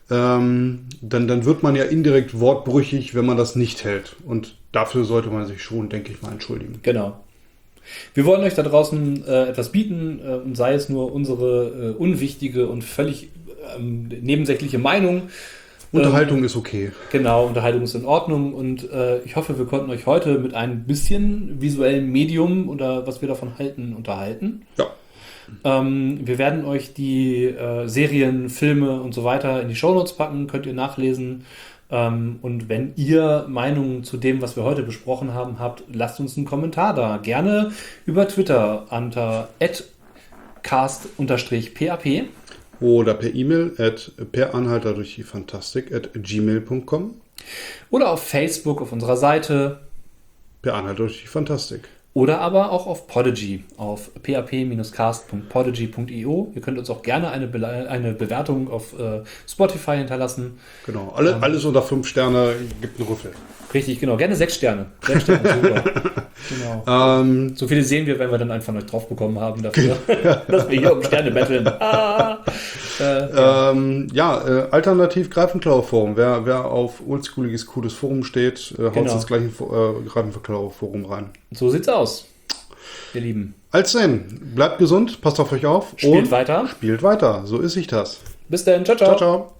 dann wird man ja indirekt wortbrüchig, wenn man das nicht hält. Und dafür sollte man sich schon, denke ich mal, entschuldigen. Genau. Wir wollen euch da draußen etwas bieten, und sei es nur unsere unwichtige und völlig nebensächliche Meinung. Unterhaltung ist okay. Genau, Unterhaltung ist in Ordnung und ich hoffe, wir konnten euch heute mit ein bisschen visuellem Medium oder was wir davon halten, unterhalten. Ja. Wir werden euch die Serien, Filme und so weiter in die Shownotes packen, könnt ihr nachlesen. Und wenn ihr Meinungen zu dem, was wir heute besprochen haben, habt, lasst uns einen Kommentar da. Gerne über Twitter unter @cast_pap Oder per E-Mail peranhalter_durch_die_fantastik@gmail.com. oder auf Facebook auf unserer Seite. Per Anhalter durch die Fantastik. Oder aber auch auf Podigy, auf pap-cast.podigy.io. Ihr könnt uns auch gerne eine Bewertung auf Spotify hinterlassen. Genau, alles unter 5 Sterne gibt einen Rüffel. Richtig, genau. Gerne 6 Sterne. 6 Sterne, super. Genau. So viele sehen wir, wenn wir dann einen von euch drauf bekommen haben, dafür, dass wir hier um Sterne betteln. Alternativ Greifenklaue-Forum. Wer auf oldschooliges, cooles Forum steht, haut ins gleiche Greifenklaue-Forum rein. So sieht's aus, ihr Lieben. Also denn, bleibt gesund, passt auf euch auf Spielt weiter. Spielt weiter, so ist sich das. Bis dann, ciao, Ciao, ciao.